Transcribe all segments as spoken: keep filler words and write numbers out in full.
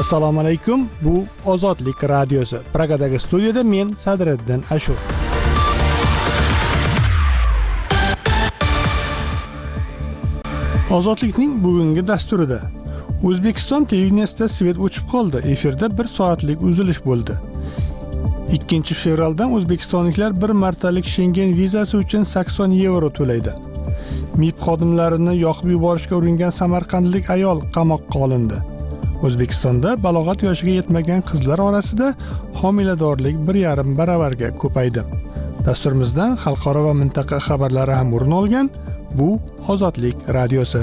Assalomu alaykum. Bu Ozodlik radiosi. Pragadagi studiyada men Sadriddin Ashur. Ozodlikning bugungi dasturida O'zbekiston televideniyasida svet o'chib qoldi. Efirda bir soatlik uzilish bo'ldi. ikkinchi fevraldan o'zbekistonliklar bir martalik Schengen vizasi uchun sakson yevro to'laydi. M I B xodimlarini yoqib yuborishga uringan samarqandlik ayol qamoqqa olindi. O'zbekistonda balog'at yoshiga yetmagan qizlar orasida homiladorlik bir yarim baravarga ko'paydi. Dasturimizdan xalqaro va mintaqa xabarlari ham o'rin olgan. Bu Ozodlik radiosi.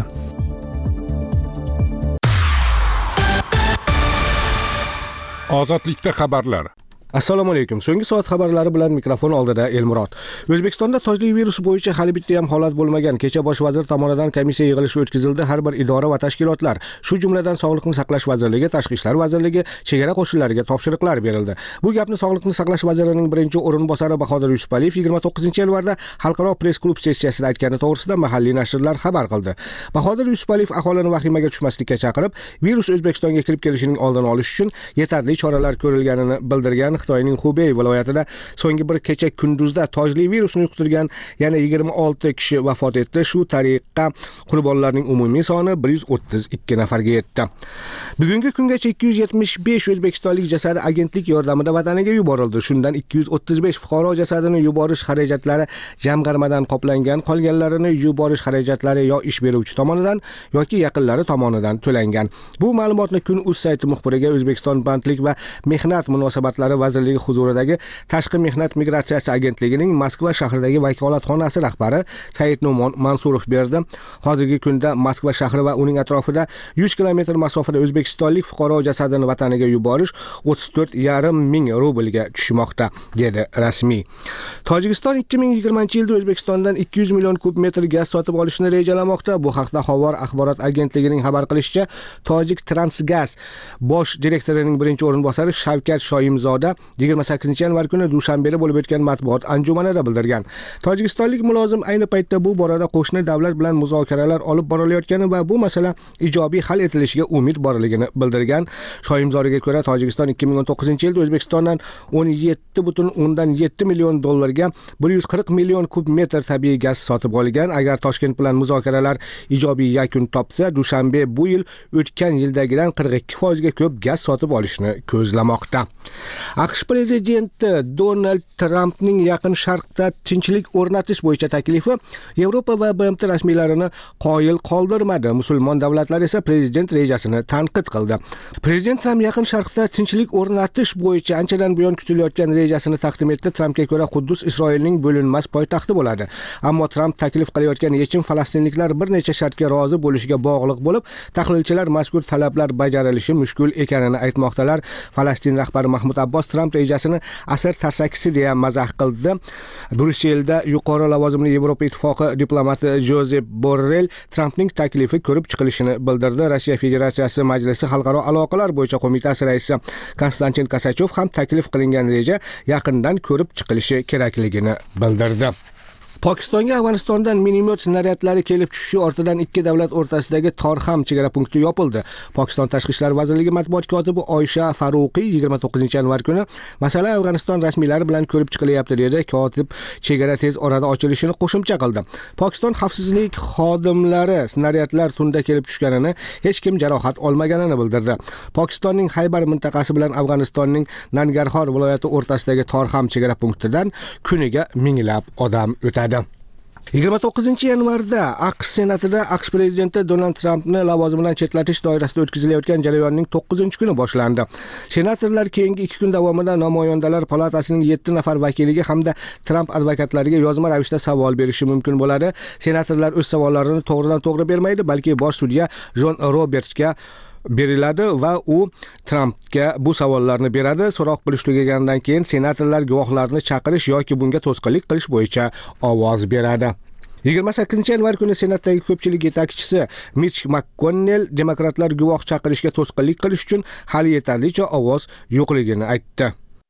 Ozodlikda xabarlar. Assalomu alaykum. So'nggi soat xabarlari bilan mikrofon oldida Elmurod. O'zbekistonda tojlik virusi bo'yicha hali bitta ham holat bo'lmagan. Kecha bosh vazir tomonidan komissiya yig'ilishi o'tkazildi. Har bir idora va tashkilotlar, shu jumladan Sog'liqni saqlash vazirligi, Tashqi ishlar vazirligi, chegara qo'shinlariga topshiriqlar berildi. Bu gapni Sog'liqni saqlash vazirining birinchi o'rinbosari Bahodir Yusupaliyev yigirma to'qqizinchi yanvarda xalqaro press klub sessiyasida aytgani to'g'risida mahalliy nashrlar xabar qildi. Bahodir Yusupaliyev aholini vahimaga tushmaslikka chaqirib, virus O'zbekistonga kirib kelishining oldini olish uchun yetarli choralar ko'rilganini bildirgan. Xitoyning Xubey viloyatida so'nggi bir kecha kunduzda tojli virusni yuqtirgan yana yigirma olti kishi vafot etdi. Shu tariqa qurbonlarning umumiy soni bir yuz o'ttiz ikki nafarga yetdi. Bugungi kungacha ikki yuz yetmish besh o'zbekistonlik jasadi agentlik yordamida vataniga yuborildi. Shundan ikki yuz o'ttiz besh fuqaro jasadini yuborish xarajatlari jamg'armadan qoplangan, qolganlarini yuborish xarajatlari yo ish beruvchi tomonidan yoki yaqinlari tomonidan to'langan. Bu ma'lumotni Kun.uz sayti muxbiriga O'zbekiston bandlik va mehnat munosabatlari vazirligi huzuridagi Tashqi mehnat migratsiyasi agentligining Moskva shahridagi vakolatxonasi rahbari Saidnomon Mansurov berdi. Hozirgi kunda Moskva shahri va uning atrofida yuz kilometr masofada o'zbekistonlik fuqaro jasadini vataniga yuborish o'ttiz to'rt yarim ming rublga tushmoqda, dedi rasmiy. Tojikiston ikki ming yigirmanchi yilda O'zbekistondan ikki yuz million kub metr gaz sotib olishni rejalamoqda. Bu haqda Xabar axborot agentligining xabar qilishicha, Tojik Transgaz bosh direktorining birinchi o'rinbosari Shavkat Shoimzoda yigirma sakkizinchi yanvar kuni Dushanbeda bo'lib o'tgan matbuot anjumanida bildirgan. Tojikistonlik mulozim ayni paytda bu borada qo'shni davlat bilan muzokaralar olib borilayotgani va bu masala ijobiy hal etilishiga umid borligini bildirgan. Shoimzodga ko'ra, Tojikiston ikki ming o'n to'qqizinchi yilda O'zbekistondan o'n yetti butun o'ndan yetti million dollarga bir yuz qirq million kub metr tabiiy gaz sotib olgan. Agar Toshkent bilan muzokaralar ijobiy yakun topsa, Dushanbe bu yil o'tgan yildagidan qirq ikki foizga ko'p gaz sotib olishni ko'zlamoqda. AQSh prezidenti Donald Trampning Yaqin Sharqda tinchlik o'rnatish bo'yicha taklifi Yevropa va B M T rasmiylarini qoyil qoldirmadi. Musulmon davlatlar esa prezident rejasini tanqid qildi. Prezident Tramp Yaqin Sharqda tinchlik o'rnatish bo'yicha anchadan buyon kutilayotgan rejasini taqdim etdi. Trampga ko'ra, Quddus Isroilning bo'linmas poytaxti bo'ladi. Ammo Tramp taklif qilayotgan yechim falastinliklar bir necha shartga rozi bo'lishiga bog'liq bo'lib, tahlilchilar mazkur talablar bajarilishi mushkul ekanini aytmoqdalar. Falastin rahbari Mahmud Abbos Tramp rejasini asr tarsakisi deya mazax qildi. Bryusselda yuqori lavozimli Yevropa ittifoqi diplomati Jozep Borrell Trampning taklifi ko'rib chiqilishini bildirdi. Rossiya Federatsiyasi Majlisi xalqaro aloqalar bo'yicha qo'mitasi raisi Konstantin Kosachov ham taklif qilingan reja yaqindan ko'rib chiqilishi kerakligini bildirdi. Pokistonga Afg'onistondan minomyot snaryadlari kelib tushishi ortidan ikki davlat o'rtasidagi Torxam chegara punkti yopildi. Pokiston Tashqi ishlar vazirligi matbuot kotibi Oysha Faruqiy yigirma to'qqizinchi yanvar kuni masala Afg'oniston rasmiylari bilan ko'rib chiqilyapti dedi. Kotib chegara tez orada ochilishini qo'shimcha qildi. Pokiston xavfsizlik xodimlari snaryadlar tunda kelib tushganini, hech kim jarohat olmaganini bildirdi. Pokistonning Haybar mintaqasi bilan Afg'onistonning Nangarxor viloyati o'rtasidagi Torxam chegara punktidan kuniga minglab odam o'tadi. yigirma to'qqizinchi yanvarda AQSh senatida AQSh prezidenti Donald Trampni lavozimidan chetlatish doirasida o'tkazilayotgan jarayonning to'qqizinchi kuni boshlandi. Senatorlar keyingi ikki kun davomida Namoyandalar palatasining yetti nafar vakiliga hamda Tramp advokatlariga yozma ravishda savol berishi mumkin bo'ladi. Senatorlar o'z savollarini to'g'ridan to'g'ri bermaydi, balki bosh sudya Jon Robertsga beriladi va u Trampga bu savollarni beradi. So'roq qilish tugagandan keyin senatorlar guvohlarni chaqirish yoki bunga to'sqinlik qilish bo'yicha ovoz beradi. yigirma sakkizinchi yanvar kuni Senatdagi ko'pchilik yetakchisi Mitch McConnell demokratlar guvoh chaqirishga to'sqinlik qilish uchun hali yetarlicha ovoz yo'qligini aytdi.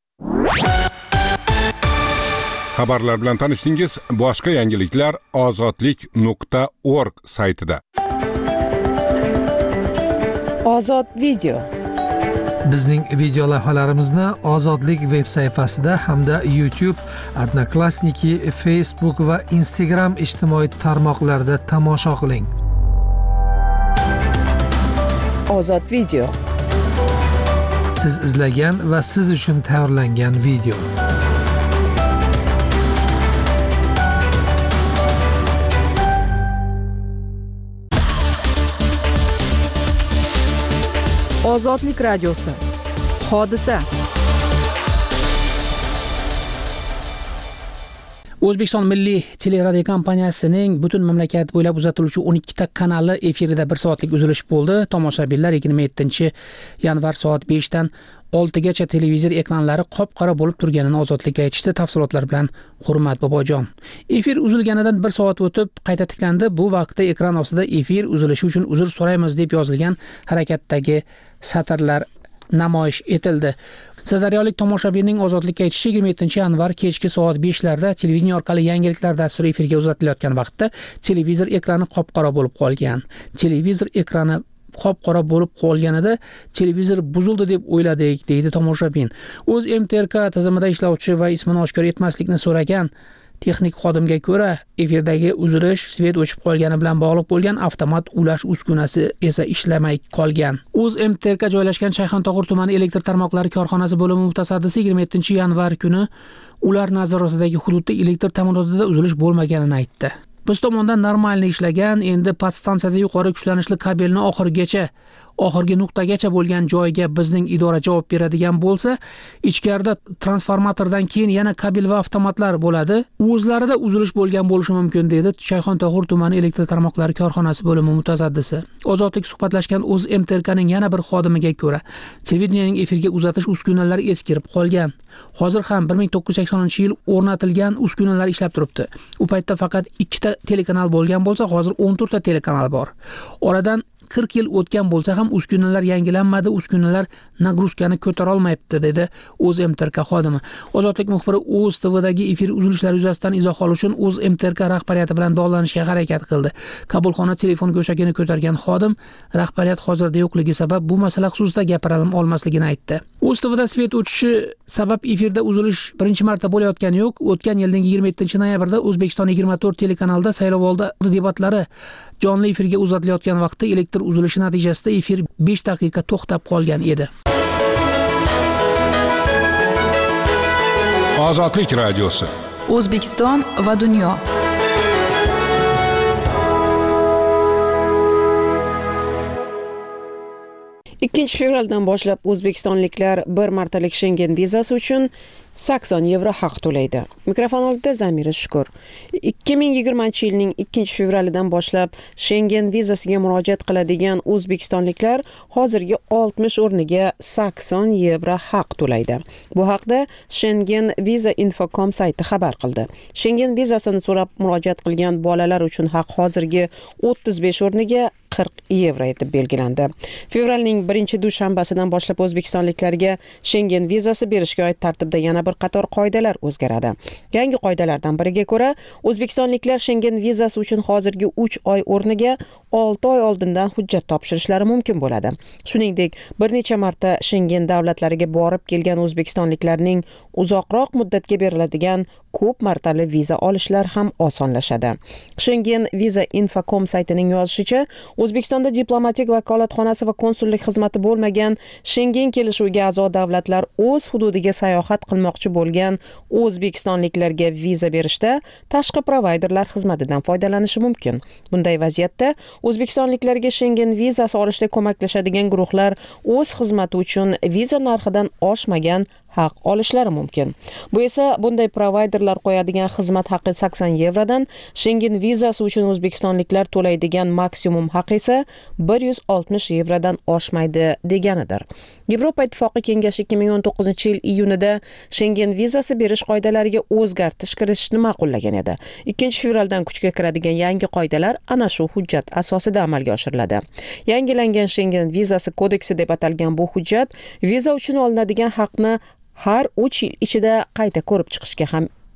Xabarlar bilan tanishdingiz. Boshqa yangiliklar ozodlik nuqta org saytida. Ozod video. Bizning video lavhalarimizni Ozodlik veb sayfasida hamda YouTube, Odnoklassniki, Facebook va Instagram ijtimoiy tarmoqlarida tomosha qiling. Ozod video. Siz izlagan va siz uchun tayyorlangan video. Ozodlik radiosi. Hodisa. O'zbekiston Milliy teleradio kompaniyasining butun mamlakat bo'ylab uzatiluvchi o'n ikkita kanali efirida bir soatlik uzilish bo'ldi. Tomoshabinlar yigirma yettinchi yanvar soat beshdan oltigacha televizor ekranlari qop-qora bo'lib turganini Ozodlikka aytishdi. Tafsilotlar bilan Hurmat Bobojon. Efir uzilganidan bir soat o'tib qayta tiklandi. Bu vaqtda ekran ostida efir uzilishi uchun uzr so'raymiz deb yozilgan harakatdagi satrlar namoyish etildi. Sirdaryolik tomoshabinning Ozodlikka aytishi yigirma yettinchi yanvar kechki soat beshlarda televideniya orqali yangiliklar dasturi efirga uzatilayotgan vaqtda televizor ekrani qop-qora bo'lib qolgan. Televizor ekrani qop-qora bo'lib qolganida televizor buzildi deb o'yladik, deydi tomoshabin. O'z M T R K tizimida ishlovchi va ismini oshkor etmaslikni so'ragan texnik xodimga ko'ra, efirdagi uzilish svet o'chib qolgani bilan bog'liq bo'lgan avtomat ulash uskunasi esa ishlamay qolgan. O'z M T R K joylashgan Shayxontohur tumani elektr tarmoqlari korxonasi bo'limi mutasaddisi yigirma yettinchi yanvar kuni ular nazoratidagi hududda elektr ta'minotida uzilish bo'lmaganini aytdi. Biz tomondan normalni ishlagan, endi podstansiyada yuqori kuchlanishli kabelni oxirigacha, oxirgi nuqtagacha bo'lgan joyga bizning idora javob beradigan bo'lsa, ichkarida transformatordan keyin yana kabel va avtomatlar bo'ladi. O'zlarida uzilish bo'lgan bo'lishi mumkin, dedi Shayxontohur tumani elektr tarmoqlari korxonasi bo'limi mutasaddisi. Ozodlik suhbatlashgan o'z M T R Kning yana bir xodimiga ko'ra, televideniyaning efirga uzatish uskunalari eskirib qolgan. Hozir ham bir ming to'qqiz yuz saksoninchi yil o'rnatilgan uskunalar ishlab turibdi. U paytda faqat ikkita telekanal bo'lgan bo'lsa, hozir o'n to'rtta telekanal bor. Oradan qirq yil o'tgan bo'lsa ham uskunalar yangilanmadi, uskunalar nagruzkani ko'tara olmayapti, dedi o'z M T R K xodimi. Ozodlik muxbiri o'z T V'dagi efir uzilishlari yuzasidan izoh olish uchun o'z M T R K rahbariyati bilan bog'lanishga harakat qildi. Qabulxona telefon go'shagini ko'targan xodim rahbariyat hozirda yo'qligi sabab bu masala xususida gapira olmasligini aytdi. O'z T V'da svet o'chishi sabab efirda uzilish birinchi marta bo'layotgani yo'q. O'tgan yilning yigirma yettinchi noyabrda O'zbekiston yigirma to'rt telekanalida saylovoldi debatlari jonli efirga uzatilayotgan vaqtda elektr uzilishi natijasida efir besh daqiqa to'xtab qolgan edi. Ozodlik radiosi. O'zbekiston va dunyo. ikkinchi fevraldan boshlab o'zbekistonliklar bir martalik Schengen vizasi uchun sakson yevro haq to'laydi. Mikrofon oldida Zamira Shukur. ikki ming yigirmanchi yilning ikkinchi fevralidan boshlab Schengen vizasiga murojaat qiladigan o'zbekistonliklar hozirgi oltmish o'rniga sakson yevro haq to'laydi. Bu haqda Schengen Visa Info dot com sayti xabar qildi. Schengen vizasini so'rab murojaat qilgan bolalar uchun haq hozirgi o'ttiz besh o'rniga qirq yevro etib belgilandi. Fevralning birinchi dushanbasidan boshlab o'zbekistonliklarga Schengen vizasi berishga oid tartibda yana bir qator qoidalar o'zgaradi. Yangi qoidalardan biriga ko'ra, o'zbekistonliklar Schengen vizasi uchun hozirgi uch oy o'rniga olti oy oldindan hujjat topshirishlari mumkin bo'ladi. Shuningdek, bir necha marta Schengen davlatlariga borib kelgan o'zbekistonliklarning uzoqroq muddatga beriladigan ko'p martali viza olishlar ham osonlashadi. Schengen Visa Info dot com saytining yozishicha, O'zbekistonda diplomatik vakolatxonasi va konsullik xizmati bo'lmagan Schengen kelishuviga a'zo davlatlar o'z hududiga sayohat qilmoqchi bo'lgan o'zbekistonliklarga viza berishda tashqi provayderlar xizmatidan foydalanishi mumkin. Bunday vaziyatda o'zbekistonliklarga Schengen vizasi olishda ko'maklashadigan guruhlar o'z xizmati uchun viza narxidan oshmagan haq olishlari mumkin. Bu esa bunday provayderlar qo'yadigan xizmat haqi sakson yevrodan, Schengen vizasi uchun o'zbekistonliklar to'laydigan maksimum haq esa bir yuz oltmish yevrodan oshmaydi deganidir. Yevropa Ittifoqi Kengashi ikki ming o'n to'qqizinchi yil iyunida Schengen vizasi berish qoidalariga o'zgartirish kiritishni ma'qullagan edi. ikkinchi fevraldan kuchga kiradigan yangi qoidalar ana shu hujjat asosida amalga oshiriladi. Yangilangan Schengen vizasi kodeksi deb atalgan bu hujjat viza uchun olinadigan haqni har uch yil ichida qayta ko'rib chiqishga ham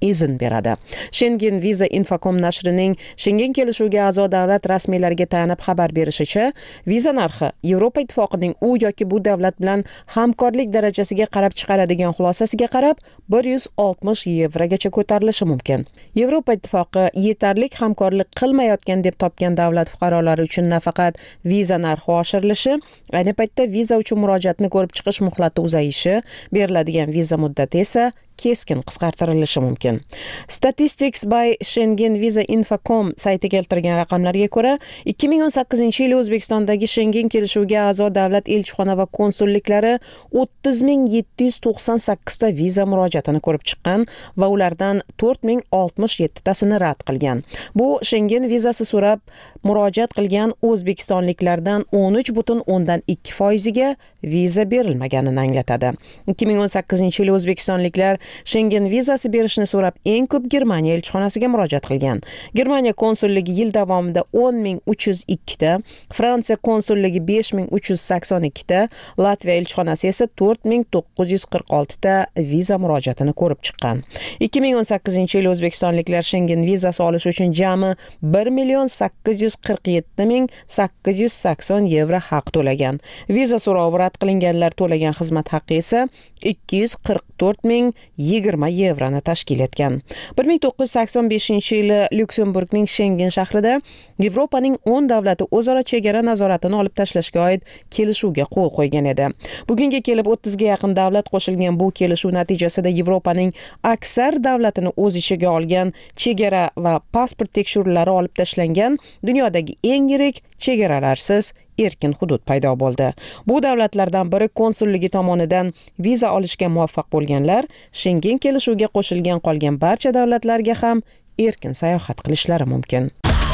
izn beradi. Schengen Visa Infocom nashrining Schengen kelishuviga a'zo davlat rasmiylariga tayanib xabar berishicha, viza narxi Yevropa ittifoqining u yoki bu davlat bilan hamkorlik darajasiga qarab chiqaradigan xulosasiga qarab bir yuz oltmish yevrogacha ko'tarilishi mumkin. Yevropa ittifoqi yetarlik hamkorlik qilmayotgan deb topgan davlat fuqarolari uchun nafaqat viza narxi oshirilishi, ayni paytda viza uchun murojaatni ko'rib chiqish muhlati uzayishi, beriladigan viza muddati esa keskin qisqartirilishi mumkin. Statistics by Schengen Visa Infocom sayti keltirgan raqamlarga ko'ra, ikki ming o'n sakkizinchi yil O'zbekistondagi Schengen kelishuviga a'zo davlat elchixona va konsulliklari o'ttiz ming yetti yuz to'qson sakkiz ta viza murojaatini ko'rib chiqqan va ulardan to'rt ming oltmish yetti tasini rad qilgan. Bu Schengen vizasi so'rab murojaat qilgan o'zbekistonliklardan o'n uch butun o'ndan ikki foiziga viza berilmaganini anglatadi. ikki ming o'n sakkizinchi yil O'zbekistonliklar Schengen vizasi berishni so'rab eng ko'p Germaniya elchixonasiga murojaat qilgan. Germaniya konsulligi yil davomida o'n ming uch yuz ikki ta, Fransiya konsulligi besh ming uch yuz sakson ikki ta, Latviya elchixonasi esa to'rt ming to'qqiz yuz qirq olti ta viza murojaatini ko'rib chiqqan. ikki ming o'n sakkizinchi yil O'zbekistonliklar Schengen vizasi olish uchun jami bir million sakkiz yuz qirq yetti ming sakkiz yuz sakson yevro haq to'lagan. Viza so'rovi rad qilinganlar to'lagan xizmat haqqi esa ikki yuz qirq to'rt ming yigirma yevroni tashkil etgan. bir ming to'qqiz yuz sakson beshinchi yili Lyuksemburgning Schengen shahrida Yevropaning o'n davlati o'zaro chegara nazoratini olib tashlashga oid kelishuvga qo'l qo'ygan edi. Bugunga kelib o'ttizga yaqin davlat qo'shilgan bu kelishuv natijasida Yevropaning aksar davlatini o'z ichiga olgan chegara va pasport tekshiruvlari olib tashlangan dunyodagi eng yirik chegaralarsiz erkin hudud paydo bo'ldi. Bu davlatlardan biri konsulligi tomonidan viza olishga muvaffaq bo'lganlar Schengen kelishuviga qo'shilgan qolgan barcha davlatlarga ham erkin sayohat qilishlari mumkin.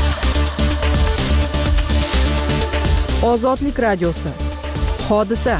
Ozodlik radiosi. Hodisa.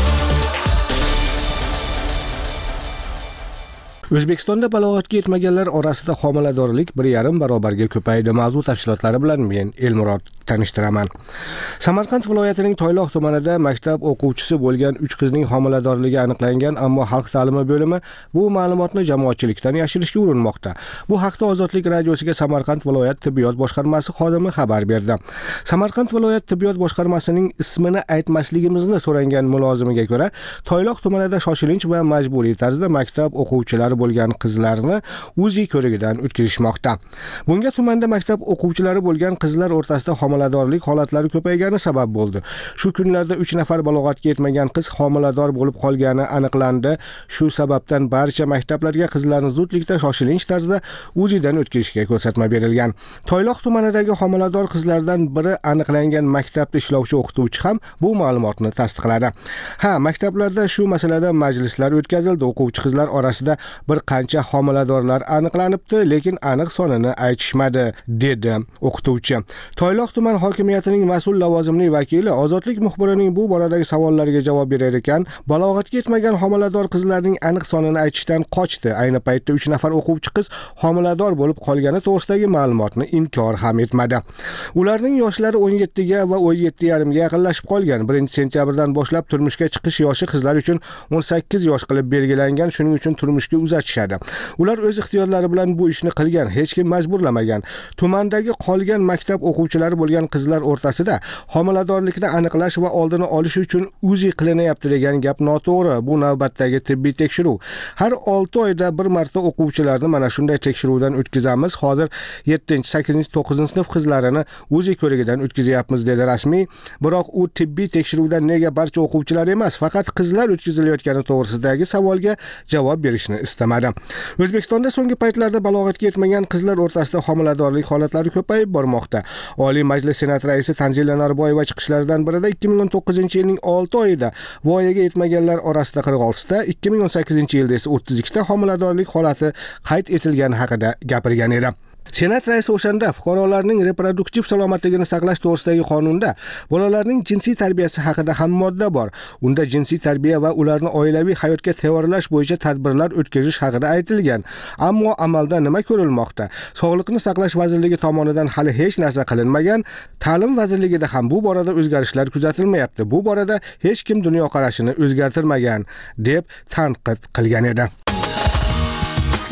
O'zbekistonda balog'atga yetmaganlar orasida homiladorlik bir yarim barobarga ko'paydi. Mavzu tafsilotlari bilan men Elmurod tanishtiraman. Samarqand viloyatining Toyloq tumanida maktab o'quvchisi bo'lgan uch qizning homiladorligi aniqlangan, ammo xalq ta'limi bo'limi bu ma'lumotni jamoatchilikdan yashirishga urinmoqda. Bu haqda Ozodlik radiosiga Samarqand viloyat tibbiyot boshqarmasi xodimi xabar berdi. Samarqand viloyat tibbiyot boshqarmasining ismini aytmasligimizni so'rangan mulozimiga ko'ra, Toyloq tumanida shoshilinch va majburiy tarzda maktab o'quvchilari bo'lgan qizlarni uzi ko'rigidan o'tkazishmoqda. Bunga tumanda maktab o'quvchilari bo'lgan qizlar o'rtasida homiladorlik holatlari ko'paygani sabab bo'ldi. Shu kunlarda uch nafar balog'atga yetmagan qiz homilador bo'lib qolgani aniqlandi. Shu sababdan barcha maktablarga qizlarni zudlikda shoshilinch tarzda uzidan o'tkazishga ko'rsatma berilgan. Toyloq tumanidagi homilador qizlardan biri aniqlangan maktabda ishlovchi o'qituvchi ham bu ma'lumotni tasdiqladi. Ha, maktablarda shu masalada majlislar o'tkazildi. O'quvchi qizlar orasida bir qancha homiladorlar aniqlanibdi, lekin aniq sonini aytishmadi, dedi o'qituvchi. Toyloq tuman hokimiyatining mas'ul lavozimli vakili Ozodlik muxbirining bu boradagi savollariga javob berar ekan, balog'atga yetmagan homilador qizlarning aniq sonini aytishdan qochdi. Ayni paytda uch nafar o'quvchi qiz homilador bo'lib qolgani to'g'risidagi ma'lumotni inkor ham etmadi. Ularning yoshlari o'n yetti ga va o'n yetti yarim ga yaqinlashib qolgan. birinchi sentyabrdan boshlab turmushga chiqish yoshi qizlar uchun o'n sakkiz yosh qilib belgilangan, shuning uchun turmushga uzatishadi. Ular o'z ixtiyorlari bilan bu ishni qilgan, hech kim majburlamagan. Tumandagi qolgan maktab o'quvchilari bo'lgan qizlar o'rtasida homiladorlikni aniqlash va oldini olish uchun uzi qilinyapti degan gap noto'g'ri. Bu navbatdagi tibbiy tekshiruv. Har olti oyda bir marta o'quvchilarni mana shunday tekshiruvdan o'tkazamiz. Hozir yettinchi, sakkizinchi, to'qqizinchi sinf qizlarini uzi ko'rigidan o'tkazyapmiz, dedi rasmiy. Biroq u tibbiy tekshiruvdan nega barcha o'quvchilar emas, faqat qizlar o'tkazilayotgani to'g'risidagi savolga javob berishni istamadi. O'zbekistonda so'nggi paytlarda balog'atga yetmagan qizlar o'rtasida homiladorlik holatlari ko'payib bormoqda. Oliy Majlis Senat raisi Tanzila Narboyeva chiqishlaridan birida ikki ming o'n to'qqizinchi yilning olti oyida voyaga yetmaganlar orasida qirq olti ta, ikki ming o'n sakkizinchi yilda esa o'ttiz ikki ta homiladorlik holati qayd etilgani haqida gapirgan edi. Senat raisi o'shanda fuqarolarning reproduktiv salomatligini saqlash to'g'risidagi qonunda bolalarning jinsiy tarbiyasi haqida ham modda bor. Unda jinsiy tarbiya va ularni oilaviy hayotga tayyorlash bo'yicha tadbirlar o'tkazish haqida aytilgan. Ammo amalda nima ko'rilmoqda? Sog'liqni saqlash vazirligi tomonidan hali hech narsa qilinmagan. Ta'lim vazirligida ham bu borada o'zgarishlar kuzatilmayapti. Bu borada hech kim dunyoqarashini o'zgartirmagan, deb tanqid qilgan edi.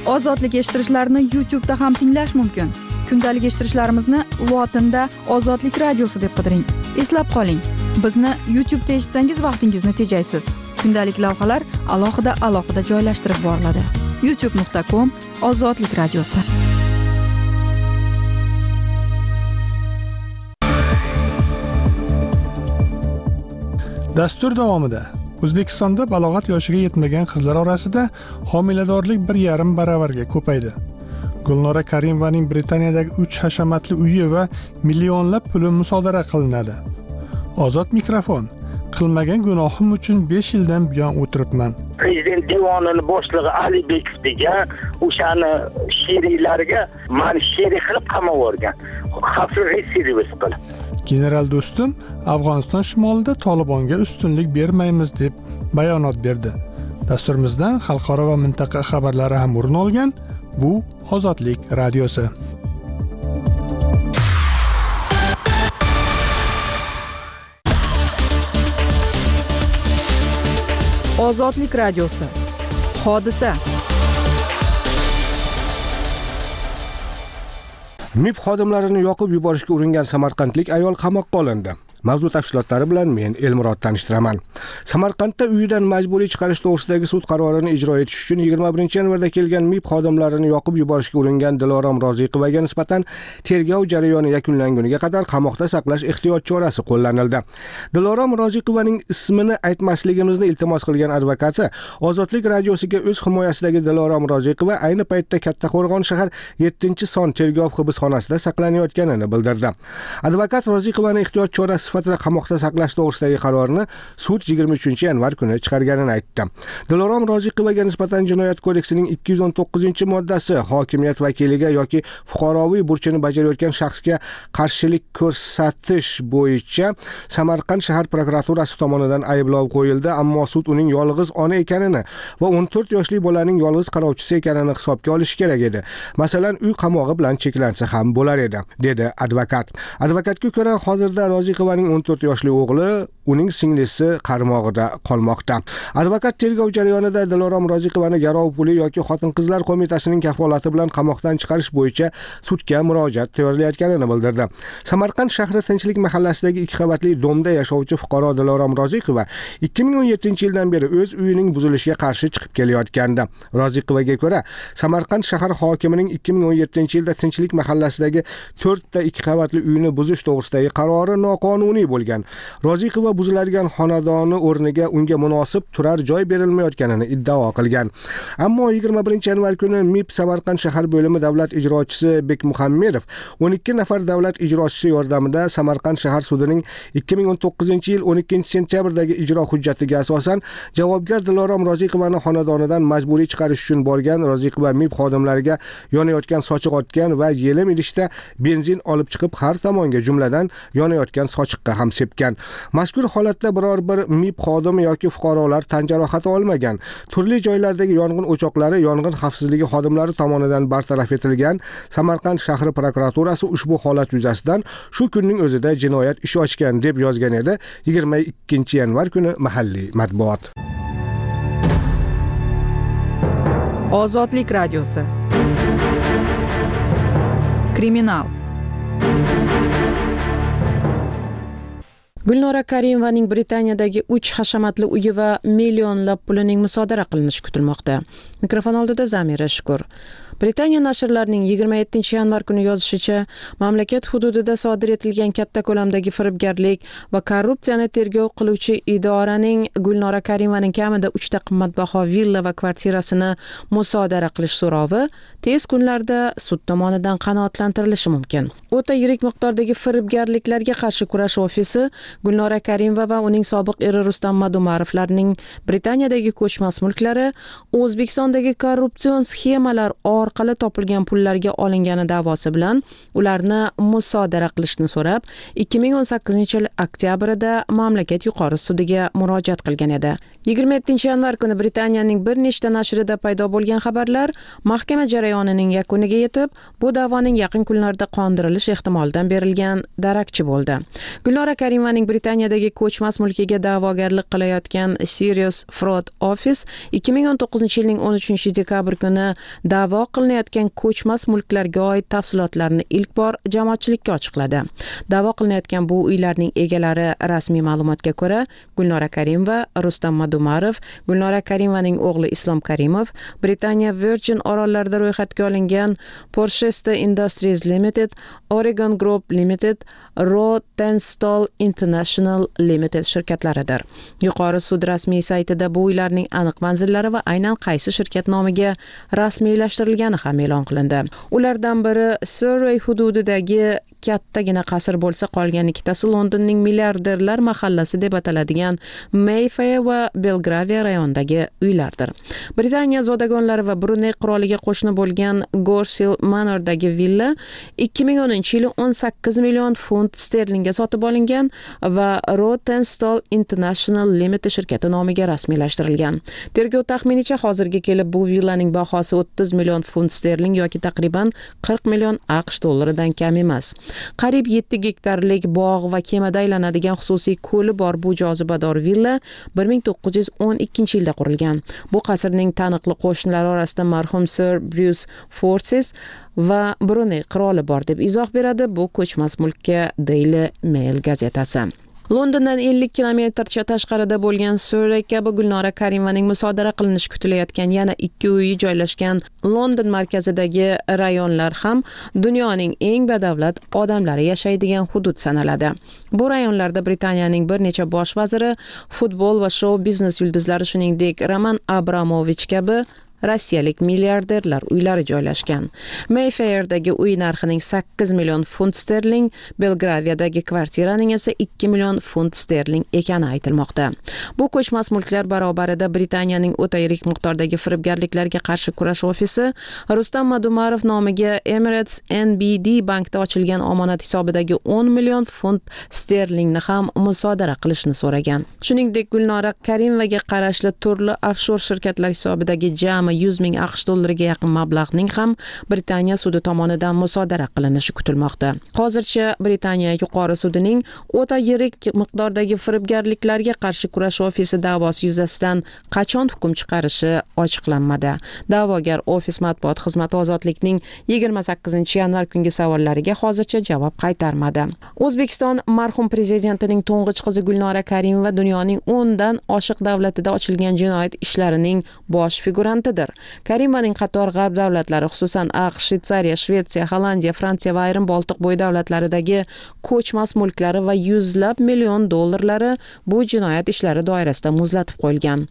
Ozodlik eshittirishlarni YouTube'da ham tinglash mumkin. Kundalik eshittirishlarimizni lotinda Ozodlik radiosi deb qidiring. Eslab qoling, bizni YouTube'da eshitsangiz vaqtingizni tejaysiz. Kundalik lavhalar alohida alohida joylashtirib boriladi. youtube nuqta com Ozodlik radiosi. Dastur davomida O'zbekistonda balog'at yoshiga yetmagan qizlar orasida homiladorlik bir yarim baravarga ko'paydi. Gulnora Karimovaning Britaniyadagi uch hashamatli uyi va millionlab puli musodara qilinadi. Ozod mikrofon. Qilmagan gunohim uchun besh yildan buyon o'tiribman. Prezident devonining boshlig'i Alibekov degan o'shani sheriklariga meni sherik qilib qamab yuborgan. Xavfli servis qilib. General Do'stum Afg'oniston shimolida Tolibonga ustunlik bermaymiz deb bayonot berdi. Dasturimizdan xalqaro va mintaqa xabarlari ham o'rin olgan. Bu Ozodlik radiosi. Ozodlik radiosi. Hodisa. MIB xodimlarini yoqib yuborishga uringan samarqandlik ayol qamoqqa olindi. Mavzu tafsilotlari bilan men Elmurod tanishtiraman. Samarqandda uyidan majburiy chiqarish to'g'risidagi sud qarorini ijro etish uchun yigirma birinchi yanvarda kelgan MIB xodimlarini yoqib yuborishga uringan Dilorom Roziqovaga nisbatan tergov jarayoni yakunlanguniga qadar qamoqda saqlash ehtiyot chorasi qo'llanildi. Dilorom Roziqovaning ismini aytmasligimizni iltimos qilgan advokati Ozodlik radiosiga o'z himoyasidagi Dilorom Roziqova ayni paytda Kattaqo'rg'on shahar yettinchi son tergov hibsxonasida saqlanayotganini bildirdi. Advokat Roziqovani ehtiyot chorasi sifatida qamoqda saqlash to'g'risidagi qarorni sud yigirma uchinchi yanvar kuni chiqarganini aytdi. Dilorom Roziqovaga nisbatan Jinoyat kodeksining ikki yuz o'n to'qqizinchi moddasi hokimiyat vakiliga yoki fuqaroviy burchini bajarayotgan shaxsga qarshilik ko'rsatish bo'yicha Samarqand shahar prokuraturasi tomonidan ayblov qo'yildi, ammo sud uning yolg'iz ona ekanini va o'n to'rt yoshli bolaning yolg'iz qarovchisi ekanini hisobga olishi kerak edi. Masalan, uy qamog'i bilan cheklansa ham bo'lar edi, dedi advokat. Advokatga ko'ra, hozirda Roziqova o'n to'rt yoshli o'g'li uning singlisi qaramog'ida qolmoqda. Advokat tergov jarayonida Dilorom Roziqovani garov puli yoki xotin-qizlar qo'mitasining kafolati bilan qamoqdan chiqarish bo'yicha sudga murojaat tayyorlayotganini bildirdi. Samarqand shahri Tinchlik mahallasidagi ikki qavatli domda yashovchi fuqaro Dilorom Roziqova ikki ming o'n yettinchi yildan beri o'z uyining buzilishiga qarshi chiqib kelayotgandi. Roziqovaga ko'ra, Samarqand shahar hokimining ikki ming o'n yettinchi yilda Tinchlik mahallasidagi to'rtta ikki qavatli uyni buzish to'g'risidagi qarori noqonuniy bo'lgan. Roziqova buziladigan xonadoni o'rniga unga munosib turar joy berilmayotganini iddao qilgan. Ammo yigirma birinchi yanvar kuni MIB Samarqand shahar bo'limi davlat ijrochisi Bekmuhammedov o'n ikki nafar davlat ijrochisi yordamida Samarqand shahar sudining ikki ming o'n to'qqizinchi yil o'n ikkinchi sentyabrdagi ijro hujjatiga asosan javobgar Dilorom Roziqovani xonadonidan majburiy chiqarish uchun borgan. Roziqova MIB xodimlariga yonayotgan sochiq otgan va yelim idishda benzin olib chiqib har tomonga, jumladan yonayotgan sochiqqa ham sepgan. Mazkur holatda biror bir MIB xodimi yoki fuqarolar tan jarohati olmagan. Turli joylardagi yong'in o'choqlari yong'in xavfsizligi xodimlari tomonidan bartaraf etilgan. Samarqand shahri prokuraturasi ushbu holat yuzasidan shu kunning o'zida jinoyat ishi ochgan deb yozgan edi yigirma ikkinchi yanvar kuni mahalliy matbuot. Ozodlik radiosi. Kriminal. Gulnora Karimovaning Britaniyadagi uch hashamatli uyi va millionlab pulining musodara qilinishi kutilmoqda. Mikrofon oldida Zamira Shukur. Britaniya nashrlarining yigirma yettinchi yanvar kuni yozishicha, mamlakat hududida sodir etilgan katta ko'lamdagi firibgarlik va korrupsiyani tergov qiluvchi idoraning Gulnora Karimovaning kamida uchta qimmatbaho villa va kvartirasini musodara qilish so'rovi tez kunlarda sud tomonidan qanoatlantirilishi mumkin. O'ta yirik miqdordagi firibgarliklarga qarshi kurash ofisi Gulnora Karimova va uning sobiq eri Rustam Madumarovlarning Britaniyadagi ko'chmas mulklari O'zbekistondagi korrupsion sxemalar or orqali topilgan pullarga olingani da'vosi bilan ularni musodara qilishni so'rab ikki ming o'n sakkizinchi yil oktyabrida mamlakat yuqori sudiga murojaat qilgan edi. yigirma yettinchi yanvar kuni Britaniyaning bir nechta nashrida paydo bo'lgan xabarlar mahkama jarayonining yakuniga yetib, bu da'voning yaqin kunlarda qondirilish ehtimolidan berilgan darakchi bo'ldi. Gulnora Karimovaning Britaniyadagi ko'chmas mulkiga da'vogarlik qilayotgan Serious Fraud Office ikki ming o'n to'qqizinchi yilning o'n uchinchi dekabr kuni da'vo qilinayotgan ko'chmas mulklarga oid tafsilotlarni ilk bor jamoatchilikka ochiqladi. Da'vo qilinayotgan bu uylarning egalari rasmiy ma'lumotga ko'ra Gulnora Karimova, Rustam Madumarov, Gulnora Karimovaning o'g'li Islom Karimov, Britaniya Virgin orollarida ro'yxatga olingan Porchester Industries Limited, Oregon Group Limited, Rotenstall International Limited shirkatlaridir. Yuqori sud rasmiy saytida bu uylarning aniq manzillari va aynan qaysi shirkat nomiga rasmiylashtirilgani ham e'lon qilindi. Ulardan biri Surrey hududidagi kattagina qasr bo'lsa, qolgan ikkitasi Londonning milliarderlar mahallasi deb ataladigan Mayfair va Belgravia rayonidagi uylardir. Britaniya zodagonlari va Bruney qiroliga qo'shni bo'lgan Gorsil Manordagi villa ikki ming o'ninchi yili o'n sakkiz million funt sterlingga sotib olingan va Rotenstall International Limited shirkati nomiga rasmiylashtirilgan. Tergov taxminicha hozirga kelib bu villaning bahosi o'ttiz million funt sterling yoki taqriban qirq million AQSh dollaridan kam emas. Qariyb yetti gektarlik bog' va kemada aylanadigan xususiy ko'li bor bu jozibador villa bir ming to'qqiz yuz o'n ikkinchi yilda qurilgan. Bu qasrning taniqli qo'shnilari orasida marhum Sir Bruce Forsyth va Bruney qiroli bor deb izoh beradi bu ko'chmas mulkka Daily Mail gazetasi. Londondan ellik kilometrcha tashqarida bo'lgan Surrey kabi Gulnora Karimovaning musodara qilinishi kutilayotgan yana ikki uyi joylashgan London markazidagi rayonlar ham dunyoning eng badavlat odamlari yashaydigan hudud sanaladi. Bu rayonlarda Britaniyaning bir necha bosh vaziri, futbol va shou biznes yulduzlari, shuningdek Roman Abramovich kabi rossiyalik milliarderlar uylari joylashgan. Mayfairdagi uy narxining sakkiz million funt sterling, Belgraviyadagi kvartiraning esa ikki million funt sterling ekani aytilmoqda. Bu ko'chmas mulklar barobarida Britaniyaning o'ta yirik miqdordagi firibgarliklarga qarshi kurash ofisi Rustam Madumarov nomiga Emirates N B D bankda ochilgan omonat hisobidagi o'n million funt sterlingni ham musodara qilishni so'ragan. Shuningdek, Gulnora Karimovaga qarashli turli offshor shirkatlar hisobidagi jami yuz ming AQSh dollariga yaqin mablag'ning ham Britaniya sudi tomonidan musodara qilinishi kutilmoqda. Hozircha Britaniya yuqori sudining o'ta yirik miqdordagi firibgarliklarga qarshi kurash ofisi da'vosi yuzasidan qachon hukm chiqarishi ochiqlanmadi. Da'vogar ofis matbuot xizmati ozodlikning yigirma sakkizinchi yanvar kungi savollariga hozircha javob qaytarmadi. O'zbekiston marhum prezidentining to'ng'ich qizi Gulnora Karimova dunyoning o'ndan oshiq davlatida ochilgan jinoyat ishlarining bosh figurantidir. Karimovaning qator g'arb davlatlari, xususan AQSh, Shvetsariya, Shvetsiya, Hollandiya, Fransiya va ayrim Boltiqbo'yi davlatlaridagi ko'chmas mulklari va yuzlab million dollarlari bu jinoyat ishlari doirasida muzlatib qo'yilgan.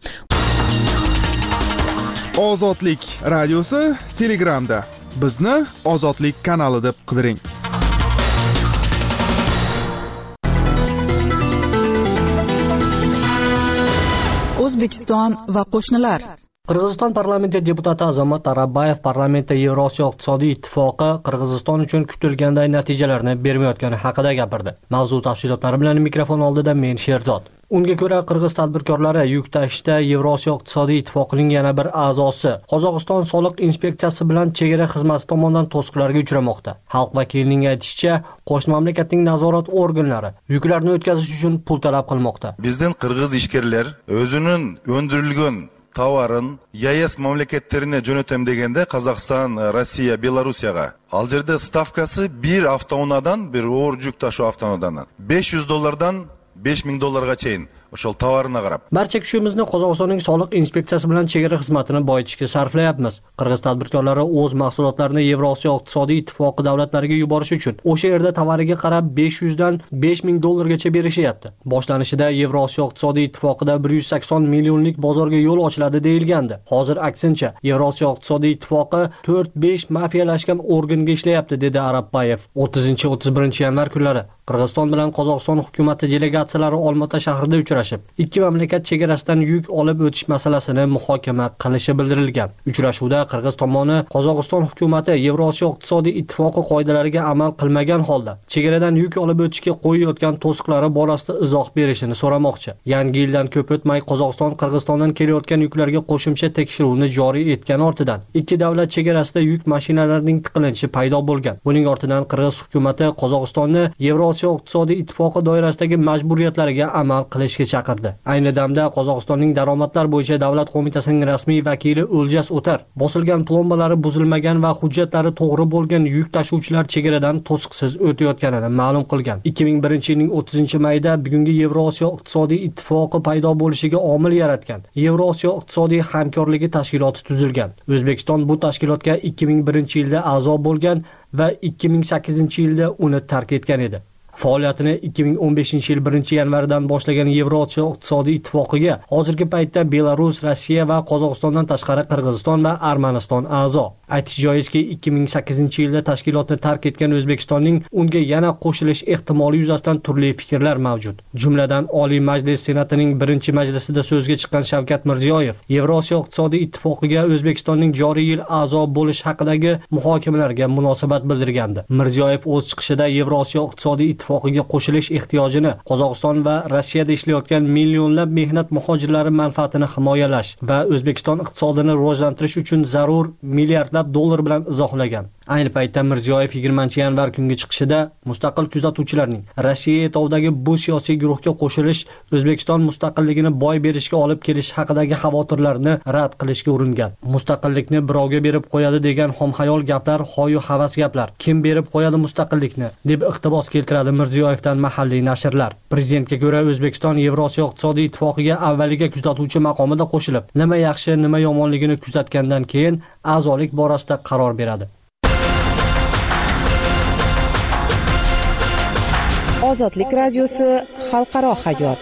Ozodlik radiosi Telegramda. Bizni Ozodlik kanali deb qidiring. O'zbekiston va qo'shnilar. Qirg'iziston parlamenti deputati Azamat Arabayev parlamentda Yevrosiyo iqtisodiy ittifoqi Qirg'iziston uchun kutilganday natijalarni bermayotgani haqida gapirdi. Mavzu tafsilotlari bilan mikrofon oldida men Sherzod. Unga ko'ra, qirg'iz tadbirkorlari yuk tashishda Yevrosiyo iqtisodiy ittifoqining yana bir a'zosi Qozog'iston soliq inspeksiyasi bilan chegara xizmati tomonidan to'siqlarga uchramoqda. Xalq vakilining aytishicha, qo'shni mamlakatning nazorat organlari yuklarni o'tkazish uchun pul talab qilmoqda. Bizden qirg'iz ishkerlar o'zining o'ndirilgan tovarın yayas mamlakatlarına jo'natam deganda Qozog'iston, Rossiya, Belorussiyaga. Al yerda stavkasi bir avtounadan, bir o'rjuk tashu avtounadan besh yuz dollardan besh ming dollarga chayin o'shal tovarına qarab. Barcha kuchimizni Qozog'istonning soliq inspeksiyasi bilan chegara xizmatini boyitishga sarflayapmiz. Qirg'iz tadbirkorlari o'z mahsulotlarini Yevrosiyo iqtisodiy ittifoqi davlatlariga yuborish uchun o'sha yerda tovariga qarab besh yuz dan besh ming dollargacha berishyapti. Boshlanishida Yevrosiyo iqtisodiy ittifoqida bir yuz sakson millionlik bozorga yo'l ochiladi deyilgandi. Hozir aksincha, Yevrosiyo iqtisodiy ittifoqi to'rt besh mafiyalashgan organga ishlayapti, dedi Arabayev. o'ttizinchi o'ttiz birinchi yanvar kunlari Qirg'iziston bilan Qozog'iston hukumati delegatsiyalari Olmaota shahrida uchrashdi. uchrashib, ikki mamlakat chegarasidan yuk olib o'tish masalasini muhokama qilishi bildirilgan. Uchrashuvda Qirg'iz tomoni Qozog'iston hukumatati Yevrosiyo iqtisodiy ittifoqi qoidalariga amal qilmagan holda chegaradan yuk olib o'tishga qo'yayotgan to'siqlari borasida izoh berishini so'ramoqchi. Yangi yildan ko'p o'tmay Qozog'iston Qirg'izistondan kelayotgan yuklarga qo'shimcha tekshiruvni joriy etgan ortidan ikki davlat chegarasida yuk mashinalarining tiqilinishi paydo bo'lgan. Buning ortidan Qirg'iz hukumatı Qozog'istonni Yevrosiyo iqtisodiy ittifoqi doirasidagi majburiyatlariga amal qilishga chaqirdi. Ayni damda Qozog'istonning daromadlar bo'yicha davlat qo'mitasining rasmiy vakili O'ljas O'tar bosilgan plombalari buzilmagan va hujjatlari to'g'ri bo'lgan yuk tashuvchilar chegaradan to'siqsiz o'tayotganini ma'lum qilgan. ikki ming birinchi yilning o'ttizinchi mayida bugungi Yevrosiyo iqtisodiy ittifoqi paydo bo'lishiga omil yaratgan Yevrosiyo iqtisodiy hamkorligi tashkiloti tuzilgan. O'zbekiston bu tashkilotga ikki ming birinchi yilda a'zo bo'lgan va ikki ming sakkizinchi yilda uni tark etgan edi. Faoliyatini ikki ming o'n beshinchi yil birinchi yanvaridan boshlagan Yevrosiyo iqtisodiy ittifoqiga hozirgi paytda Belarus, Rossiya va Qozog'istondan tashqari Qirg'iziston va Armaniston a'zo. Aytish joizki, ikki ming sakkizinchi yilda tashkilotni tark etgan O'zbekistonning unga yana qo'shilish ehtimoli yuzasidan turli fikrlar mavjud. Jumladan, Oliy Majlis Senatining birinchi majlisida so'zga chiqqan Shavkat Mirziyoyev Yevrosiyo iqtisodiy ittifoqiga O'zbekistonning joriy yil a'zo bo'lish haqidagi muhokamalarga munosabat bildirgandi. Mirziyoyev o'z chiqishida Yevrosiyo iqtisodiy ittifoqiga qo'shilish ehtiyojini, Qozog'iston va Rossiyada ishlayotgan millionlab mehnat muhojirlari manfaatini himoyalash va O'zbekiston iqtisodini rivojlantirish uchun zarur milliardlab dollar bilan izohlagan. Ayni paytda Mirziyoyev yigirmanchi yanvar kungi chiqishida mustaqil kuzatuvchilarning Rossiya yetovdagi bu siyosiy guruhga qo'shilish O'zbekiston mustaqilligini boy berishga olib kelish haqidagi xavotirlarni rad qilishga uringan. Mustaqillikni birovga berib qo'yadi degan xomxayol gaplar, hoyu havas gaplar. Kim berib qo'yadi mustaqillikni deb iqtibos keltiradi Mirziyoyevdan mahalliy nashrlar. Prezidentga ko'ra O'zbekiston Yevrosiyo iqtisodiy ittifoqiga avvaliga kuzatuvchi maqomida qo'shilib, nima yaxshi, nima yomonligini kuzatgandan keyin a'zolik borasida qaror beradi. Ozodlik radiosi xalqaro hayot.